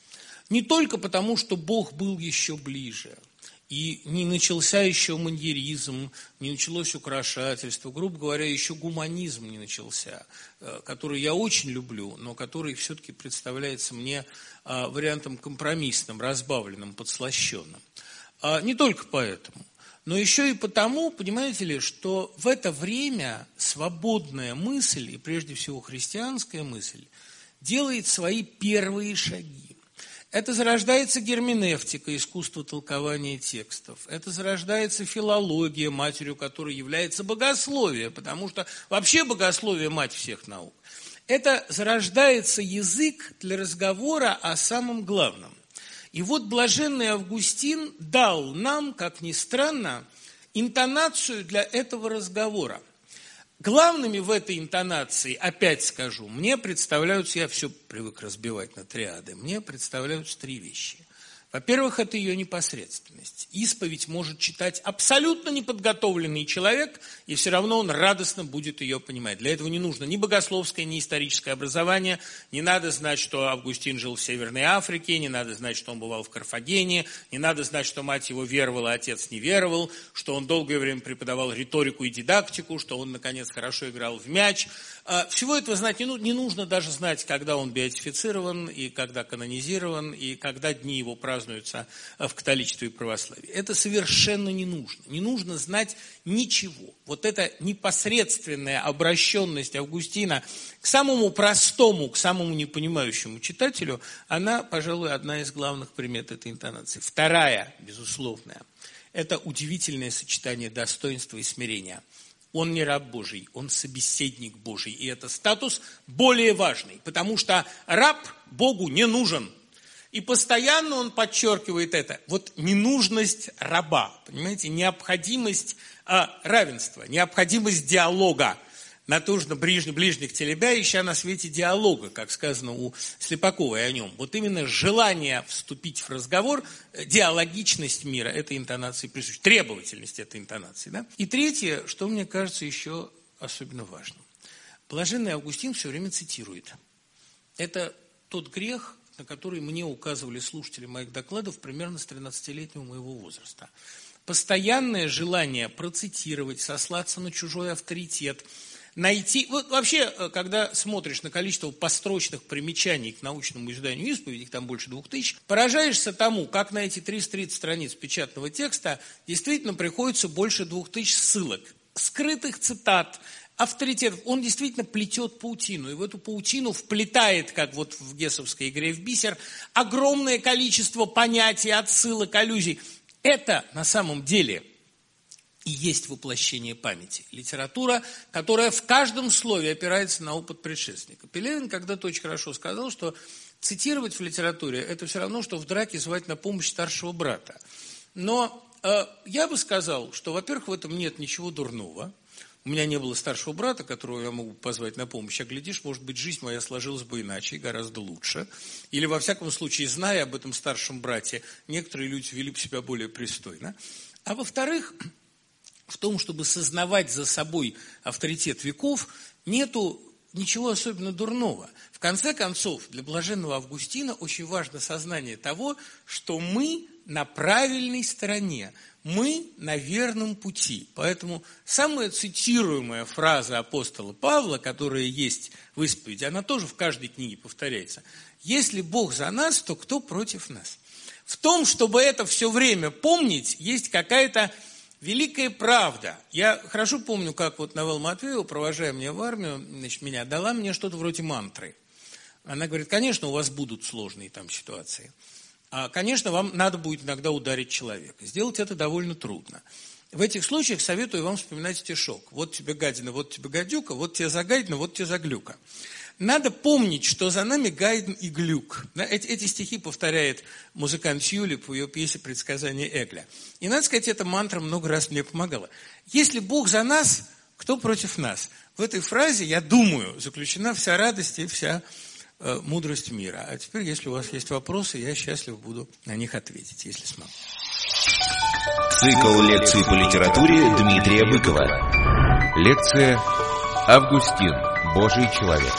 Не только потому, что Бог был еще ближе, и не начался еще маньеризм, не началось украшательство, грубо говоря, еще гуманизм не начался, который я очень люблю, но который все-таки представляется мне вариантом компромиссным, разбавленным, подслащенным. Не только поэтому, но еще и потому, понимаете ли, что в это время свободная мысль, и прежде всего христианская мысль, делает свои первые шаги. Это зарождается герменевтика, искусство толкования текстов. Это зарождается филология, матерью которой является богословие, потому что вообще богословие – мать всех наук. Это зарождается язык для разговора о самом главном. И вот блаженный Августин дал нам, как ни странно, интонацию для этого разговора. Главными в этой интонации, опять скажу, мне представляются, я все привык разбивать на триады, мне представляются три вещи. Во-первых, это ее непосредственность. Исповедь может читать абсолютно неподготовленный человек, и все равно он радостно будет ее понимать. Для этого не нужно ни богословское, ни историческое образование, не надо знать, что Августин жил в Северной Африке, не надо знать, что он бывал в Карфагене, не надо знать, что мать его веровала, а отец не веровал, что он долгое время преподавал риторику и дидактику, что он, наконец, хорошо играл в мяч. Всего этого знать не нужно даже знать, когда он беатифицирован, и когда канонизирован, и когда дни его празднуются в католичестве и православии. Это совершенно не нужно. Не нужно знать ничего. Вот эта непосредственная обращенность Августина к самому простому, к самому непонимающему читателю, она, пожалуй, одна из главных примет этой интонации. Вторая, безусловная, это удивительное сочетание достоинства и смирения. Он не раб Божий, он собеседник Божий. И это статус более важный, потому что раб Богу не нужен. И постоянно он подчеркивает это. Вот ненужность раба, понимаете, необходимость равенства, необходимость диалога. Натужно ближних телебя, ища на свете диалога, как сказано у Слепаковой о нем. Вот именно желание вступить в разговор, диалогичность мира этой интонации присуща, требовательность этой интонации. Да? И третье, что мне кажется еще особенно важным. Блаженный Августин все время цитирует. Это тот грех, на который мне указывали слушатели моих докладов примерно с 13-летнего моего возраста. Постоянное желание процитировать, сослаться на чужой авторитет, найти... Вот вообще, когда смотришь на количество построчных примечаний к научному изданию исповеди, их там больше 2000, поражаешься тому, как на эти 330 страниц печатного текста действительно приходится больше 2000 ссылок, скрытых цитат, авторитетов. Он действительно плетет паутину, и в эту паутину вплетает, как вот в гессовской игре в бисер, огромное количество понятий, отсылок, аллюзий. Это на самом деле и есть воплощение памяти. Литература, которая в каждом слове опирается на опыт предшественника. Пелевин когда-то очень хорошо сказал, что цитировать в литературе – это все равно, что в драке звать на помощь старшего брата. Но я бы сказал, что, во-первых, в этом нет ничего дурного. У меня не было старшего брата, которого я могу позвать на помощь, а глядишь, может быть, жизнь моя сложилась бы иначе и гораздо лучше. Или, во всяком случае, зная об этом старшем брате, некоторые люди вели бы себя более пристойно. А во-вторых, в том, чтобы сознавать за собой авторитет веков, нету ничего особенно дурного. В конце концов, для блаженного Августина очень важно сознание того, что мы на правильной стороне, мы на верном пути. Поэтому самая цитируемая фраза апостола Павла, которая есть в исповеди, она тоже в каждой книге повторяется. Если Бог за нас, то кто против нас? В том, чтобы это все время помнить, есть какая-то великая правда. Я хорошо помню, как вот Навал Матвеева, провожая меня в армию, значит, меня дала мне что-то вроде мантры. Она говорит, конечно, у вас будут сложные там ситуации. Конечно, вам надо будет иногда ударить человека. Сделать это довольно трудно. В этих случаях советую вам вспоминать стишок. Вот тебе гадина, вот тебе гадюка, вот тебе загадина, вот тебе заглюка. Надо помнить, что за нами Гайден и Глюк. Эти стихи повторяет музыкант Тюлип в ее пьесе «Предсказание Эгля». И, надо сказать, эта мантра много раз мне помогала. Если Бог за нас, кто против нас? В этой фразе, я думаю, заключена вся радость и вся мудрость мира. А теперь, если у вас есть вопросы, я счастлив буду на них ответить, если смогу. Цикл лекций по литературе Дмитрия Быкова. Лекция «Августин. Божий человек».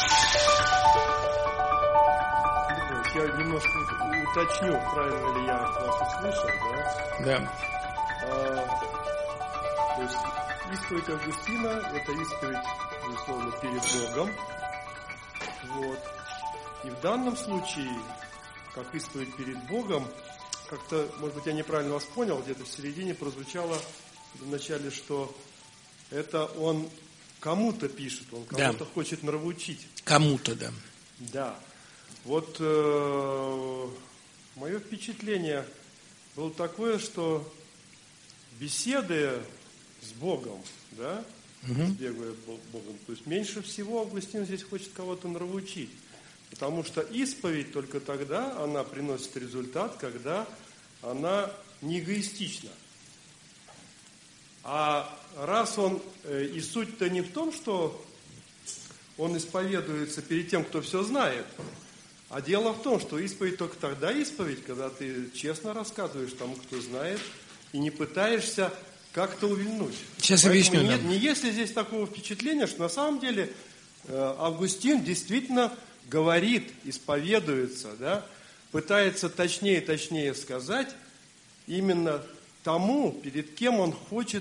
Я немножко уточню, правильно ли я вас услышал, да? Да. То есть исповедь Августина – это исповедь, безусловно, перед Богом. Вот. И в данном случае, как исповедь перед Богом, как-то, может быть, я неправильно вас понял, где-то в середине прозвучало в начале, что это он кому-то пишет, он кому-то хочет нравоучить. Кому-то, да. Да. Вот мое впечатление было такое, что беседуя с Богом, да, бегая Богом, то есть меньше всего Августин здесь хочет кого-то нравоучить. Потому что исповедь только тогда она приносит результат, когда она не эгоистична. А раз он, и суть-то не в том, что он исповедуется перед тем, кто все знает, а дело в том, что исповедь только тогда исповедь, когда ты честно рассказываешь тому, кто знает, и не пытаешься как-то увильнуть. Сейчас Поэтому объясню. Не есть ли здесь такого впечатления, что на самом деле Августин действительно говорит, исповедуется, да, пытается точнее и точнее сказать именно тому, перед кем он хочет.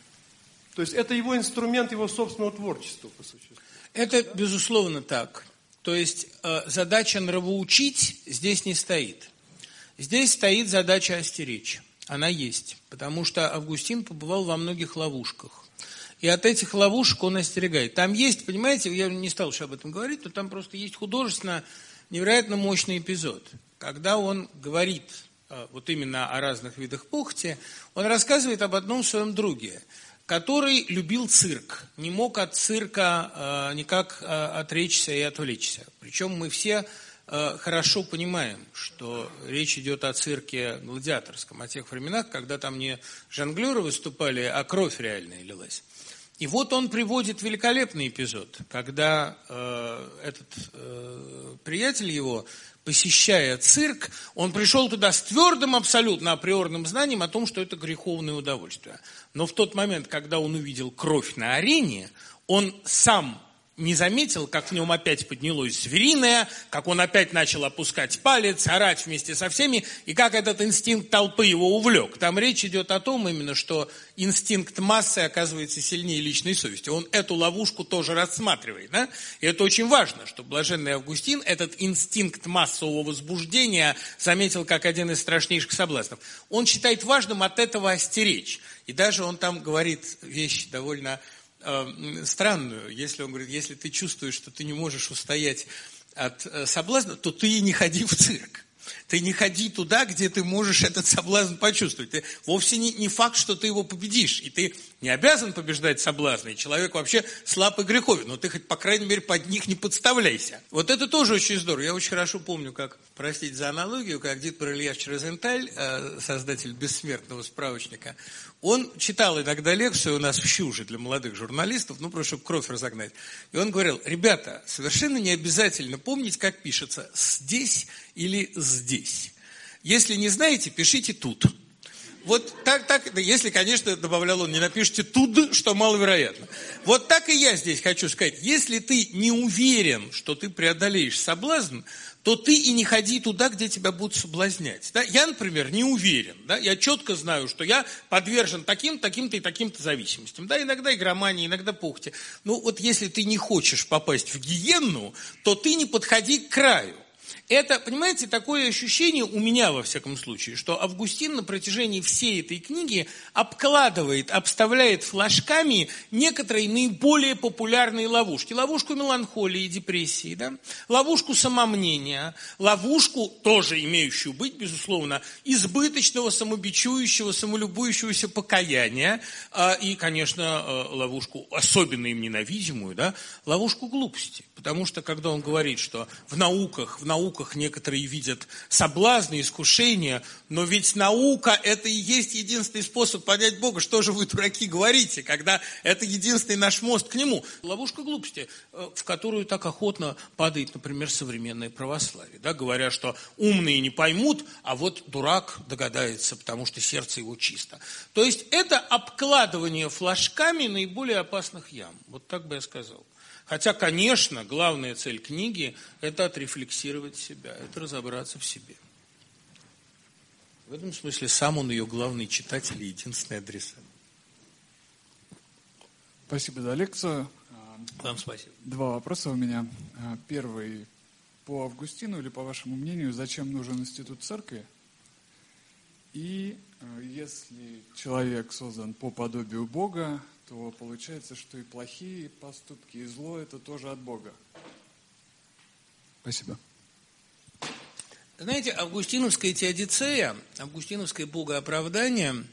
То есть это его инструмент его собственного творчества, по существу. Это, безусловно, так. То есть задача нравоучить здесь не стоит. Здесь стоит задача остеречь. Она есть. Потому что Августин побывал во многих ловушках. И от этих ловушек он остерегает. Там есть, понимаете, я не стал еще об этом говорить, но там просто есть художественно невероятно мощный эпизод. Когда он говорит вот именно о разных видах похоти, он рассказывает об одном своем друге, который любил цирк, не мог от цирка никак отречься и отвлечься. Причем мы все хорошо понимаем, что речь идет о цирке гладиаторском, о тех временах, когда там не жонглеры выступали, а кровь реальная лилась. И вот он приводит великолепный эпизод, когда этот приятель его, посещая цирк, он пришел туда с твердым абсолютно априорным знанием о том, что это греховное удовольствие. Но в тот момент, когда он увидел кровь на арене, он сам не заметил, как в нем опять поднялось звериное, как он опять начал опускать палец, орать вместе со всеми, и как этот инстинкт толпы его увлек. Там речь идет о том именно, что инстинкт массы оказывается сильнее личной совести. Он эту ловушку тоже рассматривает. Да? И это очень важно, что блаженный Августин этот инстинкт массового возбуждения заметил как один из страшнейших соблазнов. Он считает важным от этого остеречь. И даже он там говорит вещь довольно странную, если он говорит, если ты чувствуешь, что ты не можешь устоять от соблазна, то ты и не ходи в цирк. Ты не ходи туда, где ты можешь этот соблазн почувствовать. Вовсе не факт, что ты его победишь. И ты не обязан побеждать соблазны, и человек вообще слаб и греховен, но ты хоть, по крайней мере, под них не подставляйся. Вот это тоже очень здорово. Я очень хорошо помню, как, простите за аналогию, как Дитмар Ильяш Розенталь, создатель бессмертного справочника, он читал иногда лекцию у нас в ЩУЖе для молодых журналистов, ну, просто чтобы кровь разогнать. И он говорил: ребята, совершенно не обязательно помнить, как пишется «здесь» или «здесь». Если не знаете, пишите «тут». Вот так, если, конечно, добавлял он, не напишите «тут», что маловероятно. Вот так и я здесь хочу сказать. Если ты не уверен, что ты преодолеешь соблазн, то ты и не ходи туда, где тебя будут соблазнять. Да? Я, например, не уверен. Да? Я четко знаю, что я подвержен таким-то и таким-то зависимостям. Да? Иногда игромании, иногда похоти. Ну вот если ты не хочешь попасть в гиенну, то ты не подходи к краю. Это, понимаете, такое ощущение у меня, во всяком случае, что Августин на протяжении всей этой книги обкладывает, обставляет флажками некоторые наиболее популярные ловушки. Ловушку меланхолии и депрессии, да? Ловушку самомнения, ловушку, тоже имеющую быть, безусловно, избыточного, самобичующего, самолюбующегося покаяния и, конечно, ловушку, особенно им ненавидимую, да? Ловушку глупости. Потому что, когда он говорит, что в науках некоторые видят соблазны, искушения, но ведь наука – это и есть единственный способ понять Бога. Что же вы, дураки, говорите, когда это единственный наш мост к Нему? Ловушка глупости, в которую так охотно падает, например, современное православие. Да, говоря, что умные не поймут, а вот дурак догадается, потому что сердце его чисто. То есть это обкладывание флажками наиболее опасных ям. Вот так бы я сказал. Хотя, конечно, главная цель книги – это отрефлексировать себя, это разобраться в себе. В этом смысле сам он ее главный читатель и единственный адресат. Спасибо за лекцию. Вам спасибо. Два вопроса у меня. Первый. По Августину или по вашему мнению, зачем нужен институт церкви? И если человек создан по подобию Бога, то получается, что и плохие поступки, и зло – это тоже от Бога. Спасибо. Знаете, августиновская теодицея, августиновское богооправдание,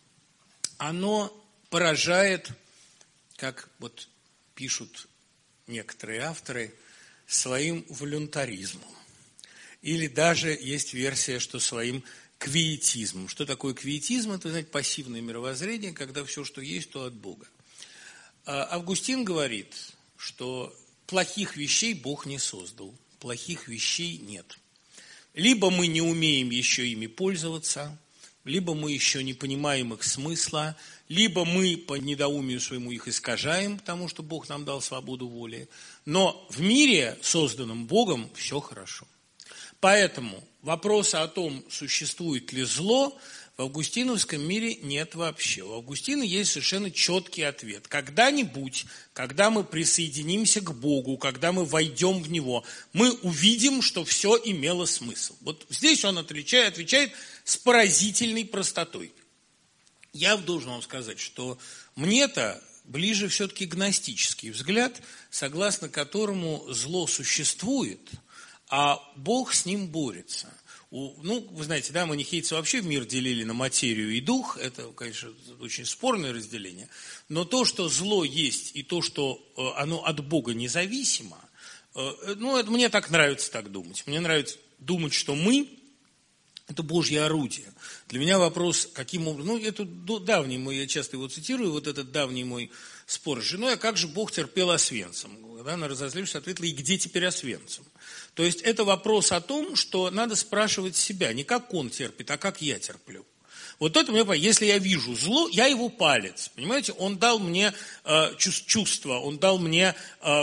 оно поражает, как вот пишут некоторые авторы, своим волюнтаризмом. Или даже есть версия, что своим квиетизмом. Что такое квиетизм? Это, знаете, пассивное мировоззрение, когда все, что есть, то от Бога. Августин говорит, что плохих вещей Бог не создал, плохих вещей нет. Либо мы не умеем еще ими пользоваться, либо мы еще не понимаем их смысла, либо мы по недоумию своему их искажаем, потому что Бог нам дал свободу воли. Но в мире, созданном Богом, все хорошо. Поэтому вопроса о том, существует ли зло, в августиновском мире нет вообще. У Августина есть совершенно четкий ответ. Когда-нибудь, когда мы присоединимся к Богу, когда мы войдем в Него, мы увидим, что все имело смысл. Вот здесь он отвечает с поразительной простотой. Я должен вам сказать, что мне-то ближе все-таки гностический взгляд, согласно которому зло существует, а Бог с ним борется. Ну, вы знаете, да, манихейцы вообще мир делили на материю и дух. Это, конечно, очень спорное разделение. Но то, что зло есть, и то, что оно от Бога независимо, ну, это, мне так нравится так думать. Мне нравится думать, что мы – это Божье орудие. Для меня вопрос, каким образом… Ну, это давний мой, я часто его цитирую, вот этот давний мой спор с женой, а как же Бог терпел Освенцим? Когда она, разозлившись, ответила: и где теперь Освенцим? То есть это вопрос о том, что надо спрашивать себя, не как он терпит, а как я терплю. Вот это мне понятно. Если я вижу зло, я его палец. Понимаете, он дал мне чувство, он дал мне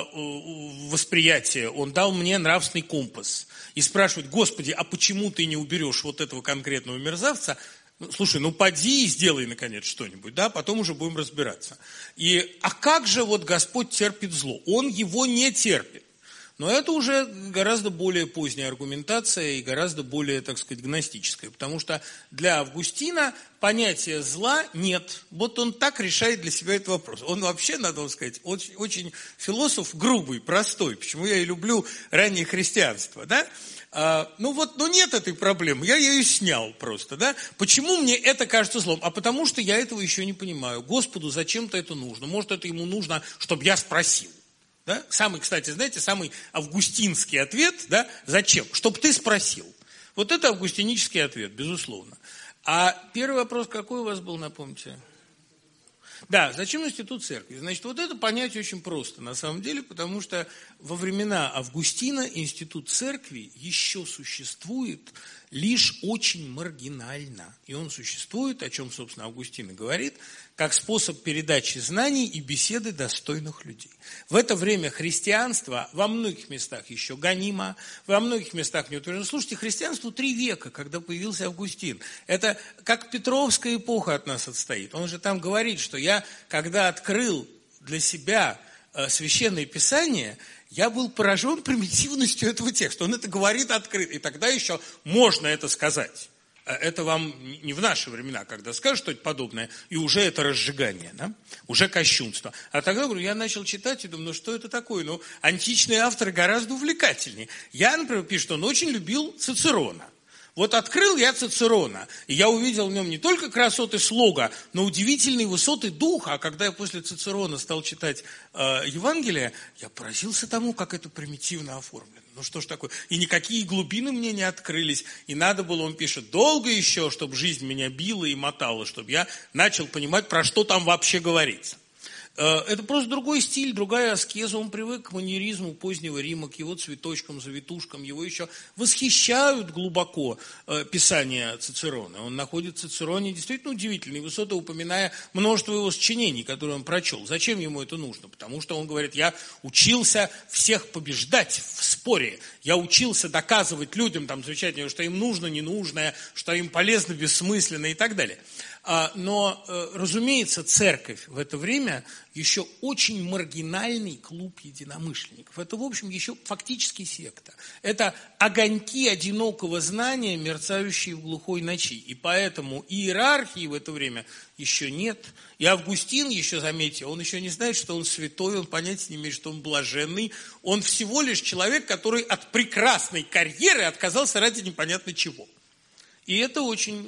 восприятие, он дал мне нравственный компас. И спрашивать: Господи, а почему ты не уберешь вот этого конкретного мерзавца? Слушай, ну поди и сделай, наконец, что-нибудь, да, потом уже будем разбираться. А как же вот Господь терпит зло? Он его не терпит. Но это уже гораздо более поздняя аргументация и гораздо более, так сказать, гностическая. Потому что для Августина понятия зла нет. Вот он так решает для себя этот вопрос. Он вообще, надо сказать, очень, очень философ грубый, простой. Почему я и люблю раннее христианство, да? Ну нет этой проблемы, я ее снял просто, да? Почему мне это кажется злом? А потому что я этого еще не понимаю. Господу зачем-то это нужно. Может, это ему нужно, чтобы я спросил. Да? Самый, кстати, знаете, самый августинский ответ, да? Зачем? Чтобы ты спросил. Вот это августинический ответ, безусловно. А первый вопрос какой у вас был, напомните? Да, зачем институт церкви? Значит, вот это понятие очень просто, на самом деле, потому что во времена Августина институт церкви еще существует лишь очень маргинально. И он существует, о чем, собственно, Августин и говорит, как способ передачи знаний и беседы достойных людей. В это время христианство во многих местах еще гонимо, во многих местах не утверждено. Слушайте, христианству 3 века, когда появился Августин. Это как Петровская эпоха от нас отстоит. Он же там говорит, что я, когда открыл для себя Священное Писание, я был поражен примитивностью этого текста. Он это говорит открыто. И тогда еще можно это сказать. Это вам не в наши времена, когда скажут что-то подобное, и уже это разжигание, да? Уже кощунство. А тогда, говорю, я начал читать и думаю, ну что это такое? Ну, античные авторы гораздо увлекательнее. Я, например, пишу, что он очень любил Цицерона. Вот открыл я Цицерона, и я увидел в нем не только красоты слога, но удивительные высоты духа. А когда я после Цицерона стал читать Евангелие, я поразился тому, как это примитивно оформлено. Ну что ж такое? И никакие глубины мне не открылись. И надо было, он пишет, долго еще, чтобы жизнь меня била и мотала, чтобы я начал понимать, про что там вообще говорится. Это просто другой стиль, другая аскеза. Он привык к манеризму позднего Рима, к его цветочкам, завитушкам. Его еще восхищают глубоко писания Цицерона. Он находит в Цицероне действительно удивительные высоты, упоминая множество его сочинений, которые он прочел. Зачем ему это нужно? Потому что он говорит, я учился всех побеждать в споре. Я учился доказывать людям, там, замечательно, что им нужно ненужное, что им полезно бессмысленное и так далее. Но, разумеется, церковь в это время еще очень маргинальный клуб единомышленников. Это, в общем, еще фактически секта. Это огоньки одинокого знания, мерцающие в глухой ночи. И поэтому иерархии в это время еще нет. И Августин еще, заметьте, он еще не знает, что он святой, он понятия не имеет, что он блаженный. Он всего лишь человек, который от прекрасной карьеры отказался ради непонятно чего. И это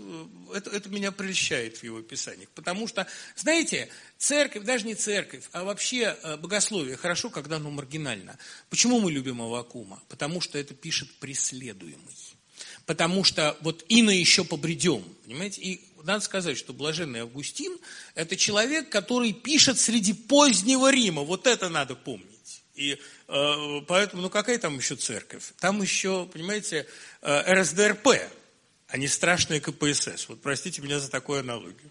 это меня прельщает в его писаниях. Потому что, знаете, церковь, даже не церковь, а вообще богословие хорошо, когда оно маргинально. Почему мы любим Аввакума? Потому что это пишет преследуемый. Потому что вот ино еще побредем. Понимаете? И надо сказать, что блаженный Августин – это человек, который пишет среди позднего Рима. Вот это надо помнить. И поэтому, какая там еще церковь? Там еще, понимаете, РСДРП. А не страшная КПСС. Вот простите меня за такую аналогию.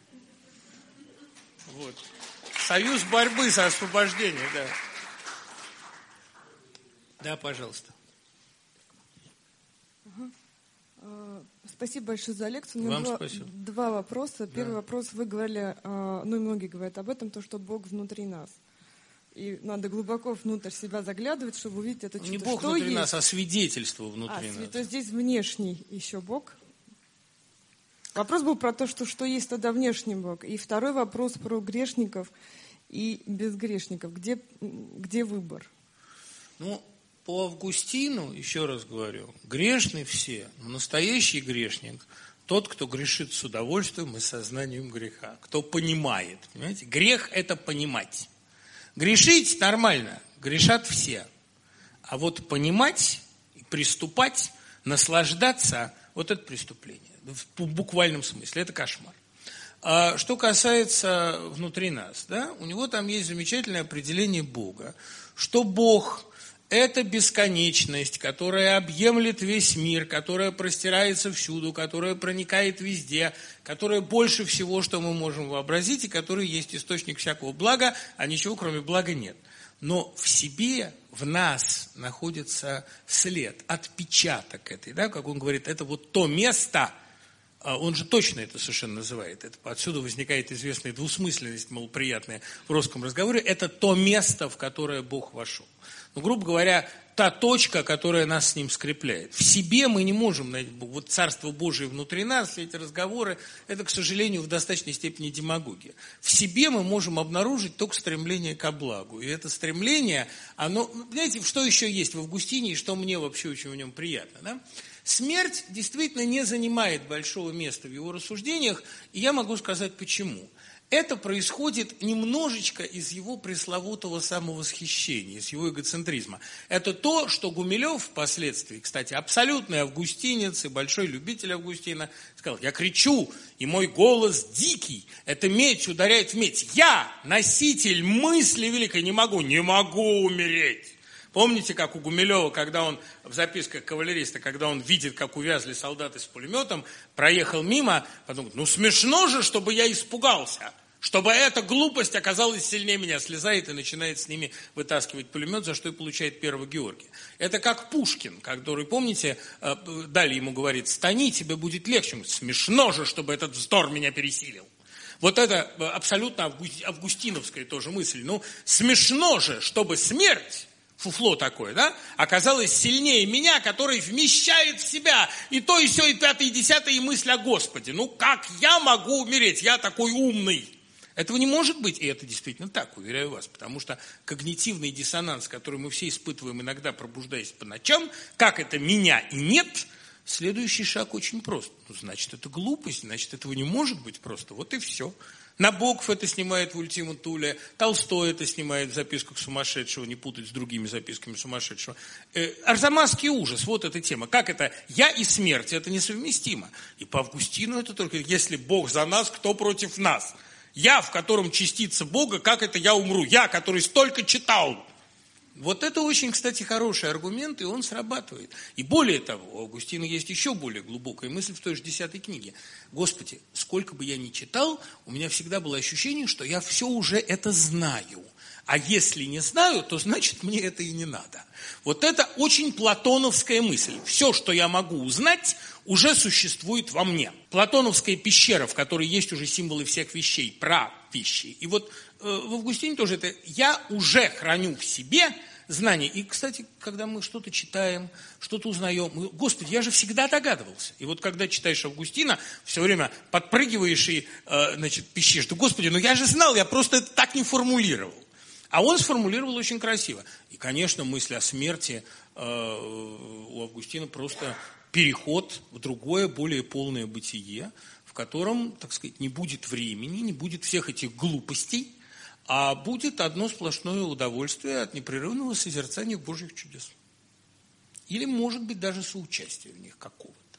Вот. Союз борьбы за освобождение, да. Да, пожалуйста. Спасибо большое за лекцию. Вам спасибо. 2 вопроса. Первый вопрос. Вы говорили, ну и многие говорят об этом, то, что Бог внутри нас. И надо глубоко внутрь себя заглядывать, чтобы увидеть это чудо. Не Бог внутри есть? Нас, а свидетельство внутри нас. То есть здесь внешний еще Бог. Вопрос был про то, что есть тогда внешний Бог. И второй вопрос про грешников и безгрешников. Где выбор? Ну, по Августину, еще раз говорю, грешны все, но настоящий грешник тот, кто грешит с удовольствием и сознанием греха. Кто понимает, понимаете? Грех – это понимать. Грешить нормально, грешат все. А вот понимать, приступать, наслаждаться – вот это преступление. В буквальном смысле, это кошмар. А что касается внутри нас, да, у него там есть замечательное определение Бога, что Бог – это бесконечность, которая объемлет весь мир, которая простирается всюду, которая проникает везде, которая больше всего, что мы можем вообразить, и которая есть источник всякого блага, а ничего кроме блага нет. Но в себе, в нас находится след, отпечаток этой, да, как он говорит, это вот то место, он же точно это совершенно называет, отсюда возникает известная двусмысленность, малоприятная в русском разговоре, это то место, в которое Бог вошел. Ну, грубо говоря, та точка, которая нас с ним скрепляет. В себе мы не можем найти Бога. Вот Царство Божие внутри нас, все эти разговоры, это, к сожалению, в достаточной степени демагогия. В себе мы можем обнаружить только стремление ко благу. И это стремление, оно, знаете, что еще есть в Августине, и что мне вообще очень в нем приятно, да? Смерть действительно не занимает большого места в его рассуждениях, и я могу сказать почему. Это происходит немножечко из его пресловутого самовосхищения, из его эгоцентризма. Это то, что Гумилев впоследствии, кстати, абсолютный августинец и большой любитель Августина, сказал: я кричу, и мой голос дикий, это меч ударяет в медь. Я, носитель мысли великой, не могу умереть. Помните, как у Гумилева, когда он в записках кавалериста, когда он видит, как увязли солдаты с пулеметом, проехал мимо, подумал: ну смешно же, чтобы я испугался, чтобы эта глупость оказалась сильнее меня. Слезает и начинает с ними вытаскивать пулемет, за что и получает первого Георгия. Это как Пушкин, который, помните, далее ему говорит: стани, тебе будет легче. Смешно же, чтобы этот вздор меня пересилил. Вот это абсолютно августиновская тоже мысль. Ну, смешно же, чтобы смерть, фуфло такое, да, оказалось сильнее меня, который вмещает в себя и то, и сё, и пятое, и десятое, и мысль о Господе. Ну, как я могу умереть? Я такой умный. Этого не может быть, и это действительно так, уверяю вас, потому что когнитивный диссонанс, который мы все испытываем иногда, пробуждаясь по ночам, как это меня и нет, следующий шаг очень прост. Ну, значит, это глупость, значит, этого не может быть просто. Вот и все. Набоков это снимает в «Ультима Туле», Толстой это снимает в «Записках сумасшедшего», не путать с другими записками сумасшедшего. Арзамасский ужас, вот эта тема. Как это «я» и «смерть» это несовместимо. И по Августину это только «если Бог за нас, кто против нас». Я, в котором частица Бога, как это я умру? Я, который столько читал. Вот это очень, кстати, хороший аргумент, и он срабатывает. И более того, у Августина есть еще более глубокая мысль в той же 10 книге. Господи, сколько бы я ни читал, у меня всегда было ощущение, что я все уже это знаю. А если не знаю, то значит мне это и не надо. Вот это очень платоновская мысль. Все, что я могу узнать, уже существует во мне. Платоновская пещера, в которой есть уже символы всех вещей, вещи. И вот в Августине тоже это «я уже храню в себе знания». И, кстати, когда мы что-то читаем, что-то узнаем, Господи, я же всегда догадывался. И вот когда читаешь Августина, все время подпрыгиваешь и, пищишь: да, Господи, ну я же знал, я просто это так не формулировал. А он сформулировал очень красиво. И, конечно, мысль о смерти у Августина просто переход в другое, более полное бытие, в котором, так сказать, не будет времени, не будет всех этих глупостей, а будет одно сплошное удовольствие от непрерывного созерцания Божьих чудес. Или, может быть, даже соучастия в них какого-то.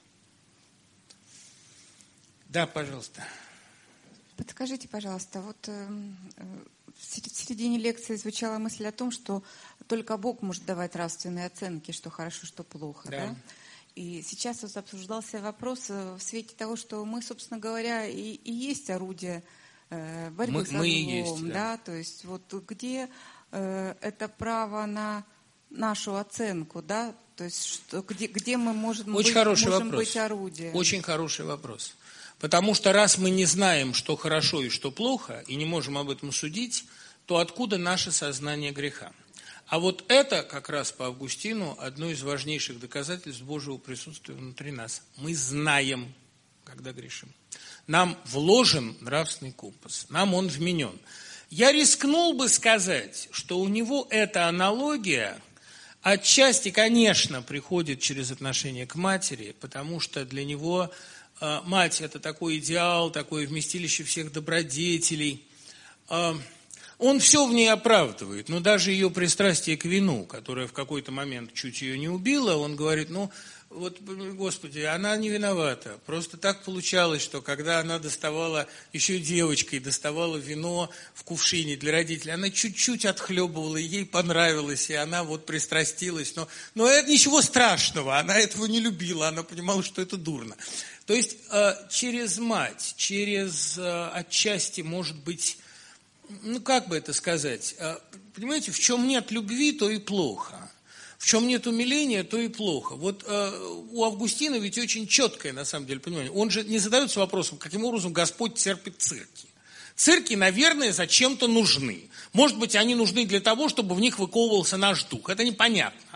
Да, пожалуйста. Подскажите, пожалуйста, вот в середине лекции звучала мысль о том, что только Бог может давать нравственные оценки, что хорошо, что плохо, да? И сейчас вот обсуждался вопрос в свете того, что мы, собственно говоря, и есть орудие борьбы со злом, да? То есть вот где это право на нашу оценку, да? То есть что, где мы можем быть орудием? Очень хороший вопрос. Потому что раз мы не знаем, что хорошо и что плохо, и не можем об этом судить, то откуда наше сознание греха? А вот это как раз по Августину одно из важнейших доказательств Божьего присутствия внутри нас. Мы знаем, когда грешим. Нам вложен нравственный компас, нам он вменен. Я рискнул бы сказать, что у него эта аналогия отчасти, конечно, приходит через отношение к матери, потому что для него мать – это такой идеал, такое вместилище всех добродетелей. Он все в ней оправдывает, но даже ее пристрастие к вину, которое в какой-то момент чуть ее не убило, он говорит: вот, Господи, она не виновата. Просто так получалось, что когда она доставала, еще девочкой, доставала вино в кувшине для родителей, она чуть-чуть отхлебывала, и ей понравилось, и она вот пристрастилась. Но это ничего страшного, она этого не любила, она понимала, что это дурно. То есть через мать, через отчасти, может быть, как бы это сказать, понимаете, в чем нет любви, то и плохо. В чем нет умиления, то и плохо. Вот у Августина ведь очень четкое, на самом деле, понимание. Он же не задается вопросом, каким образом Господь терпит цирки. Цирки, наверное, зачем-то нужны. Может быть, они нужны для того, чтобы в них выковывался наш дух. Это непонятно.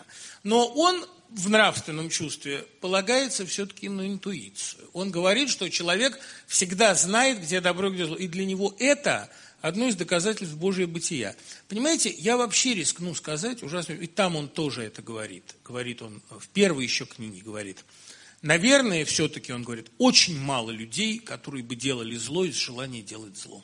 Но он в нравственном чувстве полагается все-таки на интуицию. Он говорит, что человек всегда знает, где добро, где зло. И для него это одно из доказательств Божьего бытия. Понимаете, я вообще рискну сказать, ужасно, и там он тоже это говорит. Говорит он, в первой еще книге говорит. Наверное, все-таки, он говорит, очень мало людей, которые бы делали зло из желания делать зло.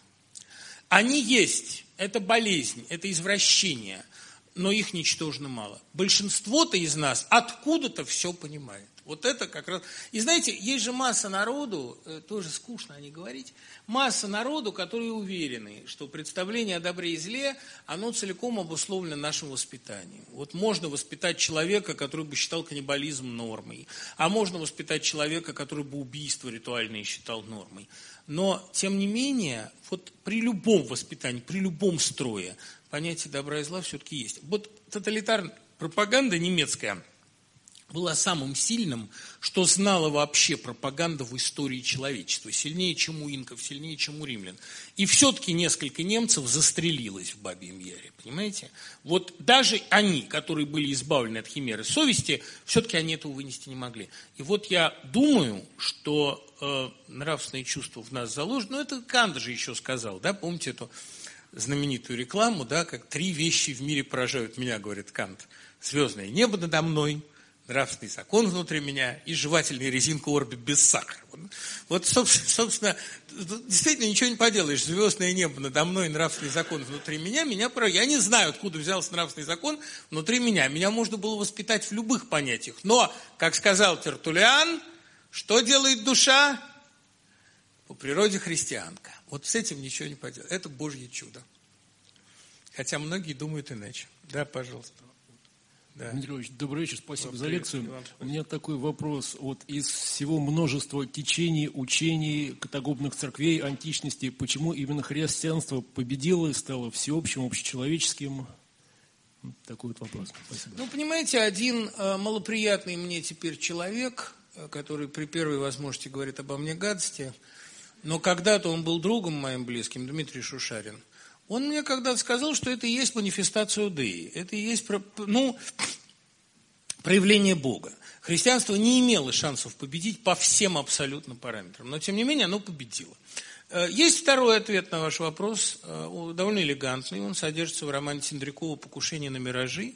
Они есть, это болезнь, это извращение, но их ничтожно мало. Большинство-то из нас откуда-то все понимает. Вот это как раз... И знаете, есть же масса народу, тоже скучно о ней говорить, масса народу, которые уверены, что представление о добре и зле, оно целиком обусловлено нашим воспитанием. Вот можно воспитать человека, который бы считал каннибализм нормой, а можно воспитать человека, который бы убийство ритуальное считал нормой. Но, тем не менее, вот при любом воспитании, при любом строе, понятие добра и зла все-таки есть. Вот тоталитарная пропаганда немецкая была самым сильным, что знала вообще пропаганда в истории человечества. Сильнее, чем у инков, сильнее, чем у римлян. И все-таки несколько немцев застрелилось в Бабьем Яре. Понимаете? Вот даже они, которые были избавлены от химеры совести, все-таки они этого вынести не могли. И вот я думаю, что нравственные чувства в нас заложены. Ну, это Кант же еще сказал, да? Помните эту знаменитую рекламу, да? Как 3 вещи в мире поражают меня, говорит Кант. Звездное небо надо мной, нравственный закон внутри меня и жевательная резинка Орбит без сахара. Вот, собственно, действительно ничего не поделаешь. Звездное небо надо мной, нравственный закон внутри меня. Я не знаю, откуда взялся нравственный закон внутри меня. Меня можно было воспитать в любых понятиях. Но, как сказал Тертуллиан, что делает душа? По природе христианка. Вот с этим ничего не поделать. Это Божье чудо. Хотя многие думают иначе. Да, пожалуйста. Да. Дмитрий Ильич, добрый вечер, спасибо за лекцию. У меня такой вопрос. Вот из всего множества течений, учений, катагогных церквей, античности, почему именно христианство победило и стало всеобщим, общечеловеческим? Такой вот вопрос. Спасибо. Ну, понимаете, один малоприятный мне теперь человек, который при первой возможности говорит обо мне гадости, но когда-то он был другом моим близким, Дмитрий Шушарин. Он мне когда-то сказал, что это и есть манифестация Деи, это и есть проявление Бога. Христианство не имело шансов победить по всем абсолютно параметрам, но тем не менее оно победило. Есть второй ответ на ваш вопрос, довольно элегантный, он содержится в романе Тиндрякова «Покушение на миражи».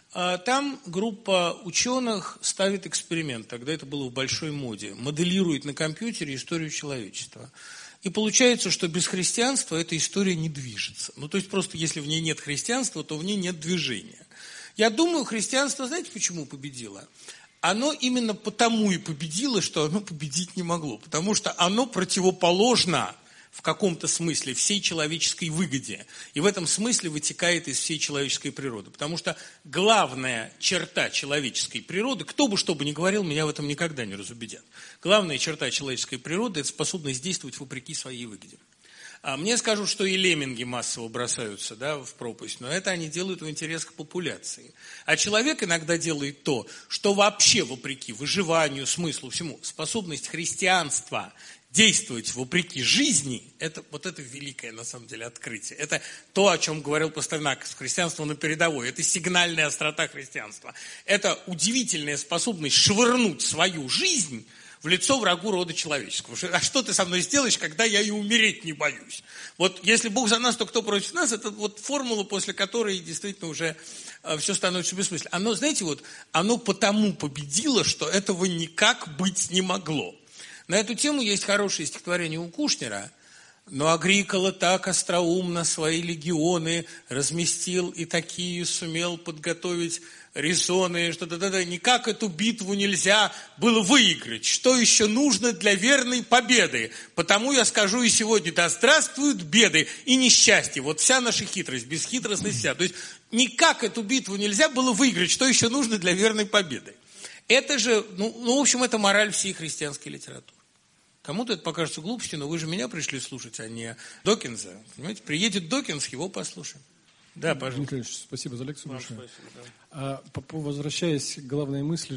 Там группа ученых ставит эксперимент, тогда это было в большой моде, моделирует на компьютере историю человечества. И получается, что без христианства эта история не движется. Ну, то есть, просто если в ней нет христианства, то в ней нет движения. Я думаю, христианство, знаете, почему победило? Оно именно потому и победило, что оно победить не могло. Потому что оно противоположно в каком-то смысле всей человеческой выгоде. И в этом смысле вытекает из всей человеческой природы. Потому что главная черта человеческой природы, кто бы что бы ни говорил, меня в этом никогда не разубедят. Главная черта человеческой природы – это способность действовать вопреки своей выгоде. Мне скажут, что и лемминги массово бросаются, да, в пропасть, но это они делают в интересах популяции. А человек иногда делает то, что вообще вопреки выживанию, смыслу, всему. Способность христианства действовать вопреки жизни, это великое, на самом деле, открытие. Это то, о чем говорил Пастернак, христианство на передовой. Это сигнальная острота христианства. Это удивительная способность швырнуть свою жизнь в лицо врагу рода человеческого. А что ты со мной сделаешь, когда я и умереть не боюсь? Вот если Бог за нас, то кто против нас? Это вот формула, после которой действительно уже все становится бессмысленным. Оно, знаете, оно потому победило, что этого никак быть не могло. На эту тему есть хорошее стихотворение у Кушнера. Но Агрикола так остроумно свои легионы разместил и такие сумел подготовить резоны, что никак эту битву нельзя было выиграть. Что еще нужно для верной победы? Потому я скажу и сегодня: да здравствуют беды и несчастья. Вот вся наша хитрость, бесхитростность вся. То есть никак эту битву нельзя было выиграть. Что еще нужно для верной победы? Это же, в общем, это мораль всей христианской литературы. Кому-то это покажется глупостью, но вы же меня пришли слушать, а не Докинза. Понимаете, приедет Докинз, его послушаем. Да, пожалуйста. Дмитрий Ильич, спасибо за лекцию большое. Спасибо, да. Возвращаясь к главной мысли,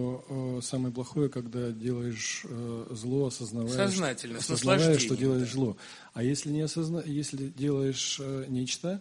что самое плохое, когда делаешь зло, осознавая, что делаешь зло. А если не если делаешь нечто,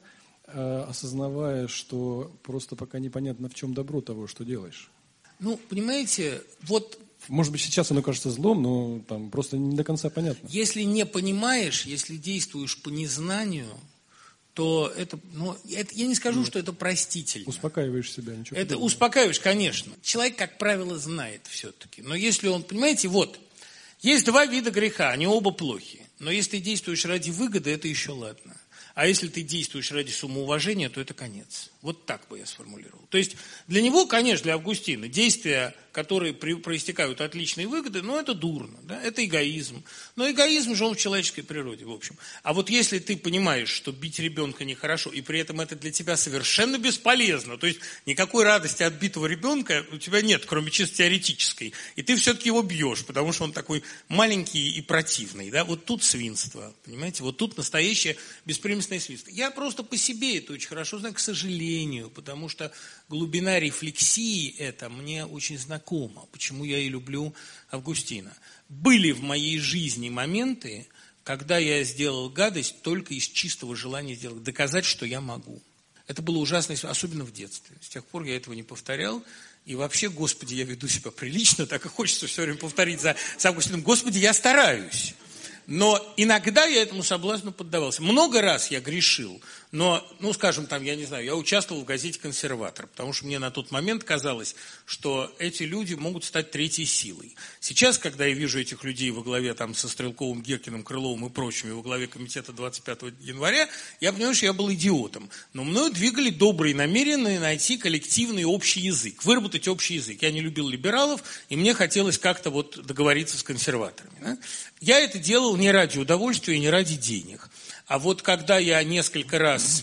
осознавая, что просто пока непонятно, в чем добро того, что делаешь. Ну, понимаете, вот... Может быть, сейчас оно кажется злом, но там просто не до конца понятно. Если не понимаешь, если действуешь по незнанию, то это, я не скажу, что это простительно. Успокаиваешь себя, ничего Это подобного. успокаиваешь, конечно. Человек, как правило, знает все-таки. Но если он, понимаете, вот, есть два вида греха, они оба плохи. Но если ты действуешь ради выгоды, это еще ладно. А если ты действуешь ради самоуважения, то это конец. Вот так бы я сформулировал. То есть для него, конечно, для Августина, действия, которые проистекают от личной выгоды, это дурно, да? Это эгоизм. Но эгоизм же он в человеческой природе, в общем. А вот если ты понимаешь, что бить ребенка нехорошо, и при этом это для тебя совершенно бесполезно, то есть никакой радости от битого ребенка у тебя нет, кроме чисто теоретической, и ты все-таки его бьешь, потому что он такой маленький и противный, да? Вот тут свинство, понимаете? Вот тут настоящее беспримесное свинство. Я просто по себе это очень хорошо знаю, к сожалению, потому что глубина рефлексии это мне очень знакома, почему я и люблю Августина. Были в моей жизни моменты, когда я сделал гадость только из чистого желания сделать, доказать, что я могу. Это было ужасно, особенно в детстве. С тех пор я этого не повторял. И вообще, Господи, я веду себя прилично, так и хочется все время повторить за Августином. Господи, я стараюсь. Но иногда я этому соблазну поддавался. Много раз я грешил, но, скажем, я участвовал в газете «Консерватор», потому что мне на тот момент казалось, что эти люди могут стать третьей силой. Сейчас, когда я вижу этих людей во главе со Стрелковым, Геркиным, Крыловым и прочими, во главе комитета 25 января, я понимаю, что я был идиотом. Но мною двигали добрые намерения найти коллективный общий язык, выработать общий язык. Я не любил либералов, и мне хотелось как-то договориться с консерваторами. Да? Я это делал не ради удовольствия и не ради денег. А вот когда я несколько раз,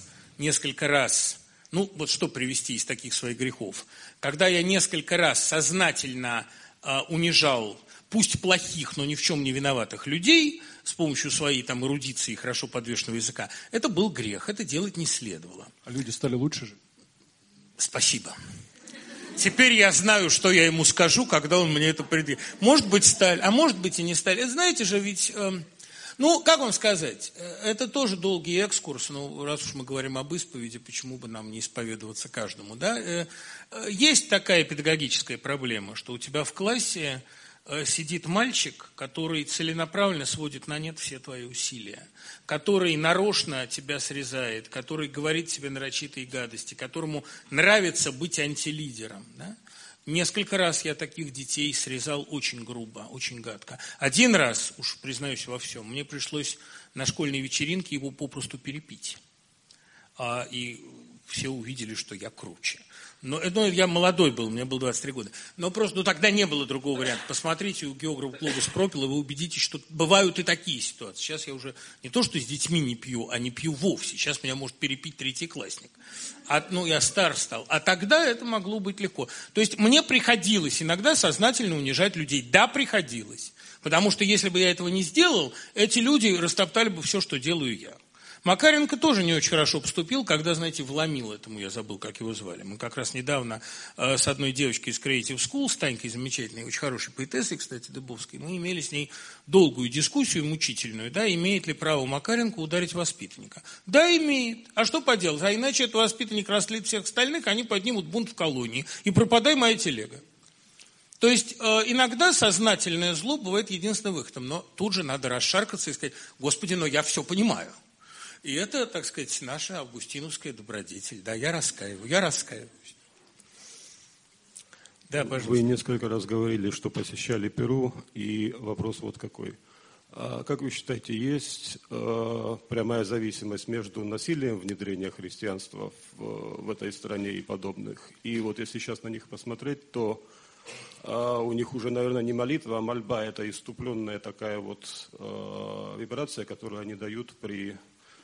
что привести из таких своих грехов, когда я несколько раз сознательно унижал, пусть плохих, но ни в чем не виноватых людей, с помощью своей эрудиции и хорошо подвешенного языка, это был грех, это делать не следовало. А люди стали лучше же? Спасибо. Теперь я знаю, что я ему скажу, когда он мне это предъявит. Может быть, стали, а может быть и не стали. Знаете же, ведь, как вам сказать, это тоже долгий экскурс, раз уж мы говорим об исповеди, почему бы нам не исповедоваться каждому, да? Есть такая педагогическая проблема, что у тебя в классе сидит мальчик, который целенаправленно сводит на нет все твои усилия, который нарочно тебя срезает, который говорит тебе нарочитые гадости, которому нравится быть антилидером. Да? Несколько раз я таких детей срезал очень грубо, очень гадко. Один раз, уж признаюсь во всем, мне пришлось на школьной вечеринке его попросту перепить. И все увидели, что я круче. Но я молодой был, мне было 23 года. Но просто тогда не было другого варианта. Посмотрите, у географа глобус пропил, и вы убедитесь, что бывают и такие ситуации. Сейчас я уже не то, что с детьми не пью, а не пью вовсе. Сейчас меня может перепить третьеклассник. Я стар стал. А тогда это могло быть легко. То есть мне приходилось иногда сознательно унижать людей. Да, приходилось. Потому что если бы я этого не сделал, эти люди растоптали бы все, что делаю я. Макаренко тоже не очень хорошо поступил, когда, вломил этому, я забыл, как его звали. Мы как раз недавно с одной девочкой из Creative School, с Танькой замечательной, очень хорошей поэтессой, кстати, Дыбовской, мы имели с ней долгую дискуссию, мучительную, да, имеет ли право Макаренко ударить воспитанника. Да, имеет. А что поделать? А иначе этот воспитанник растлит всех остальных, они поднимут бунт в колонии, и пропадай моя телега. То есть иногда сознательное зло бывает единственным выходом, но тут же надо расшаркаться и сказать: Господи, но я все понимаю. И это, так сказать, наша августиновская добродетель. Да, я раскаиваюсь. Да, пожалуйста. Вы несколько раз говорили, что посещали Перу, и вопрос вот какой. Как вы считаете, есть прямая зависимость между насилием внедрения христианства в этой стране и подобных? И вот если сейчас на них посмотреть, то у них уже, наверное, не молитва, а мольба. Это иступленная такая вот вибрация, которую они дают при...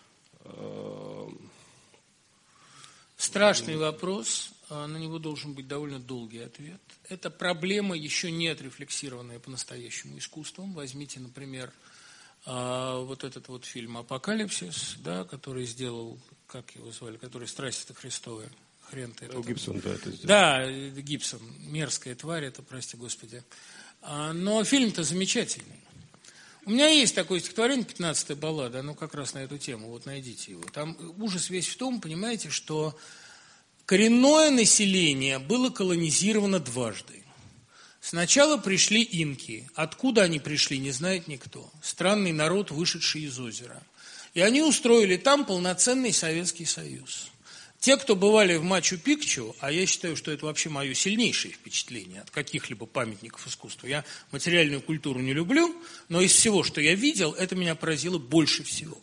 Страшный вопрос, на него должен быть довольно долгий ответ. Это проблема, еще не отрефлексированная по-настоящему искусством. Возьмите, например, вот этот вот фильм «Апокалипсис», да, который сделал, как его звали, который «Страсти-то Христовы». Хрен ты это. Гибсон, да, это сделал. Да, Гибсон. Мерзкая тварь, это, прости Господи. Но фильм-то замечательный. У меня есть такое стихотворение, 15-я баллада, оно как раз на эту тему, вот найдите его. Там ужас весь в том, понимаете, что коренное население было колонизировано дважды. Сначала пришли инки. Откуда они пришли, не знает никто. Странный народ, вышедший из озера. И они устроили там полноценный Советский Союз. Те, кто бывали в Мачу-Пикчу, а я считаю, что это вообще мое сильнейшее впечатление от каких-либо памятников искусства. Я материальную культуру не люблю, но из всего, что я видел, это меня поразило больше всего.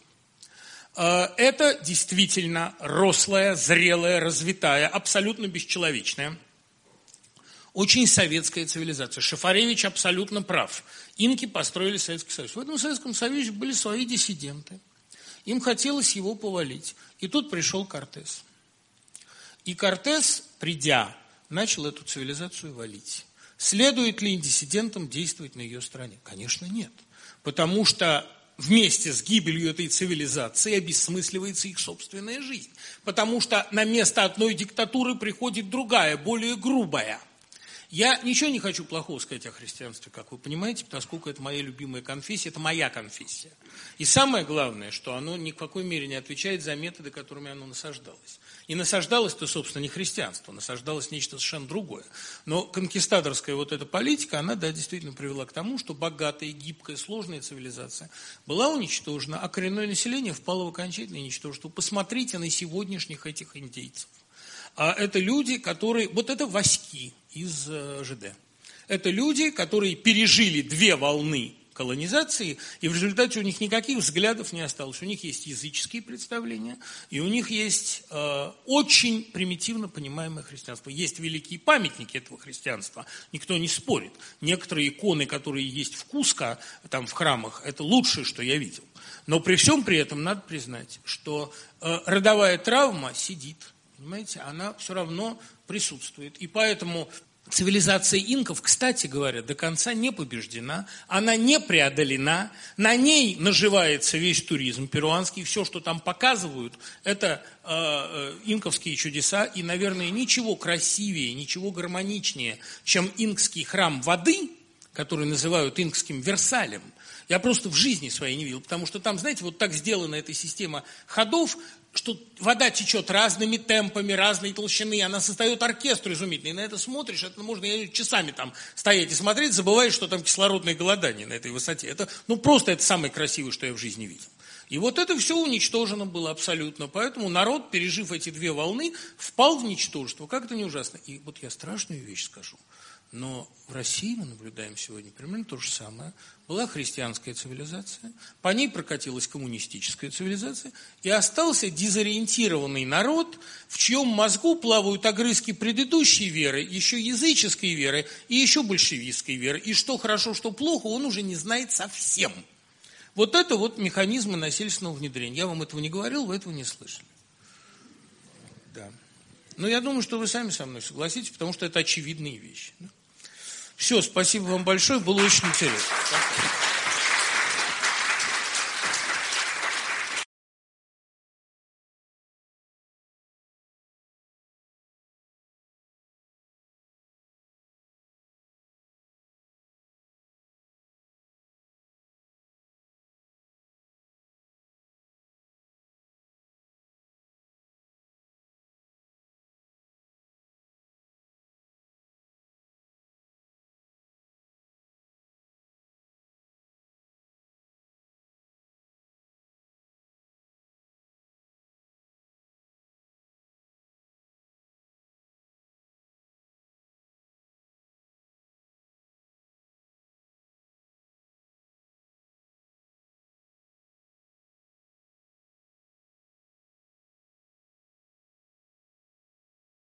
Это действительно рослая, зрелая, развитая, абсолютно бесчеловечная, очень советская цивилизация. Шафаревич абсолютно прав. Инки построили Советский Союз. В этом Советском Союзе были свои диссиденты. Им хотелось его повалить. И тут пришел Кортес. И Кортес, придя, начал эту цивилизацию валить. Следует ли диссидентам действовать на ее стороне? Конечно, нет. Потому что вместе с гибелью этой цивилизации обесмысливается их собственная жизнь. Потому что на место одной диктатуры приходит другая, более грубая. Я ничего не хочу плохого сказать о христианстве, как вы понимаете, поскольку это моя любимая конфессия, это моя конфессия. И самое главное, что оно ни в какой мере не отвечает за методы, которыми оно насаждалось. И насаждалось-то, собственно, не христианство, насаждалось нечто совершенно другое. Но конкистадорская вот эта политика, она, да, действительно привела к тому, что богатая, гибкая, сложная цивилизация была уничтожена, а коренное население впало в окончательное ничтожество. Посмотрите на сегодняшних этих индейцев. А это люди, которые... Вот это Васьки из ЖД. Это люди, которые пережили 2 волны колонизации, и в результате у них никаких взглядов не осталось. У них есть языческие представления, и у них есть очень примитивно понимаемое христианство. Есть великие памятники этого христианства, никто не спорит. Некоторые иконы, которые есть в Куско, там в храмах, это лучшее, что я видел. Но при всем при этом надо признать, что родовая травма сидит. Понимаете, она все равно присутствует. И поэтому цивилизация инков, кстати говоря, до конца не побеждена, она не преодолена, на ней наживается весь туризм перуанский, все, что там показывают, это инковские чудеса, и, наверное, ничего красивее, ничего гармоничнее, чем инкский храм воды, который называют инкским Версалем, я просто в жизни своей не видел, потому что там, знаете, вот так сделана эта система ходов, что вода течет разными темпами, разной толщины, она создает оркестр изумительный. И на это смотришь, это можно часами там стоять и смотреть, забываешь, что там кислородное голодание на этой высоте. Это, просто это самое красивое, что я в жизни видел. И вот это все уничтожено было абсолютно. Поэтому народ, пережив эти 2 волны, впал в ничтожество. Как это не ужасно. И вот я страшную вещь скажу. Но в России мы наблюдаем сегодня примерно то же самое. Была христианская цивилизация, по ней прокатилась коммунистическая цивилизация, и остался дезориентированный народ, в чьем мозгу плавают огрызки предыдущей веры, еще языческой веры и еще большевистской веры. И что хорошо, что плохо, он уже не знает совсем. Вот это вот механизмы насильственного внедрения. Я вам этого не говорил, вы этого не слышали. Да. Но я думаю, что вы сами со мной согласитесь, потому что это очевидные вещи. Все, спасибо вам большое, было очень интересно.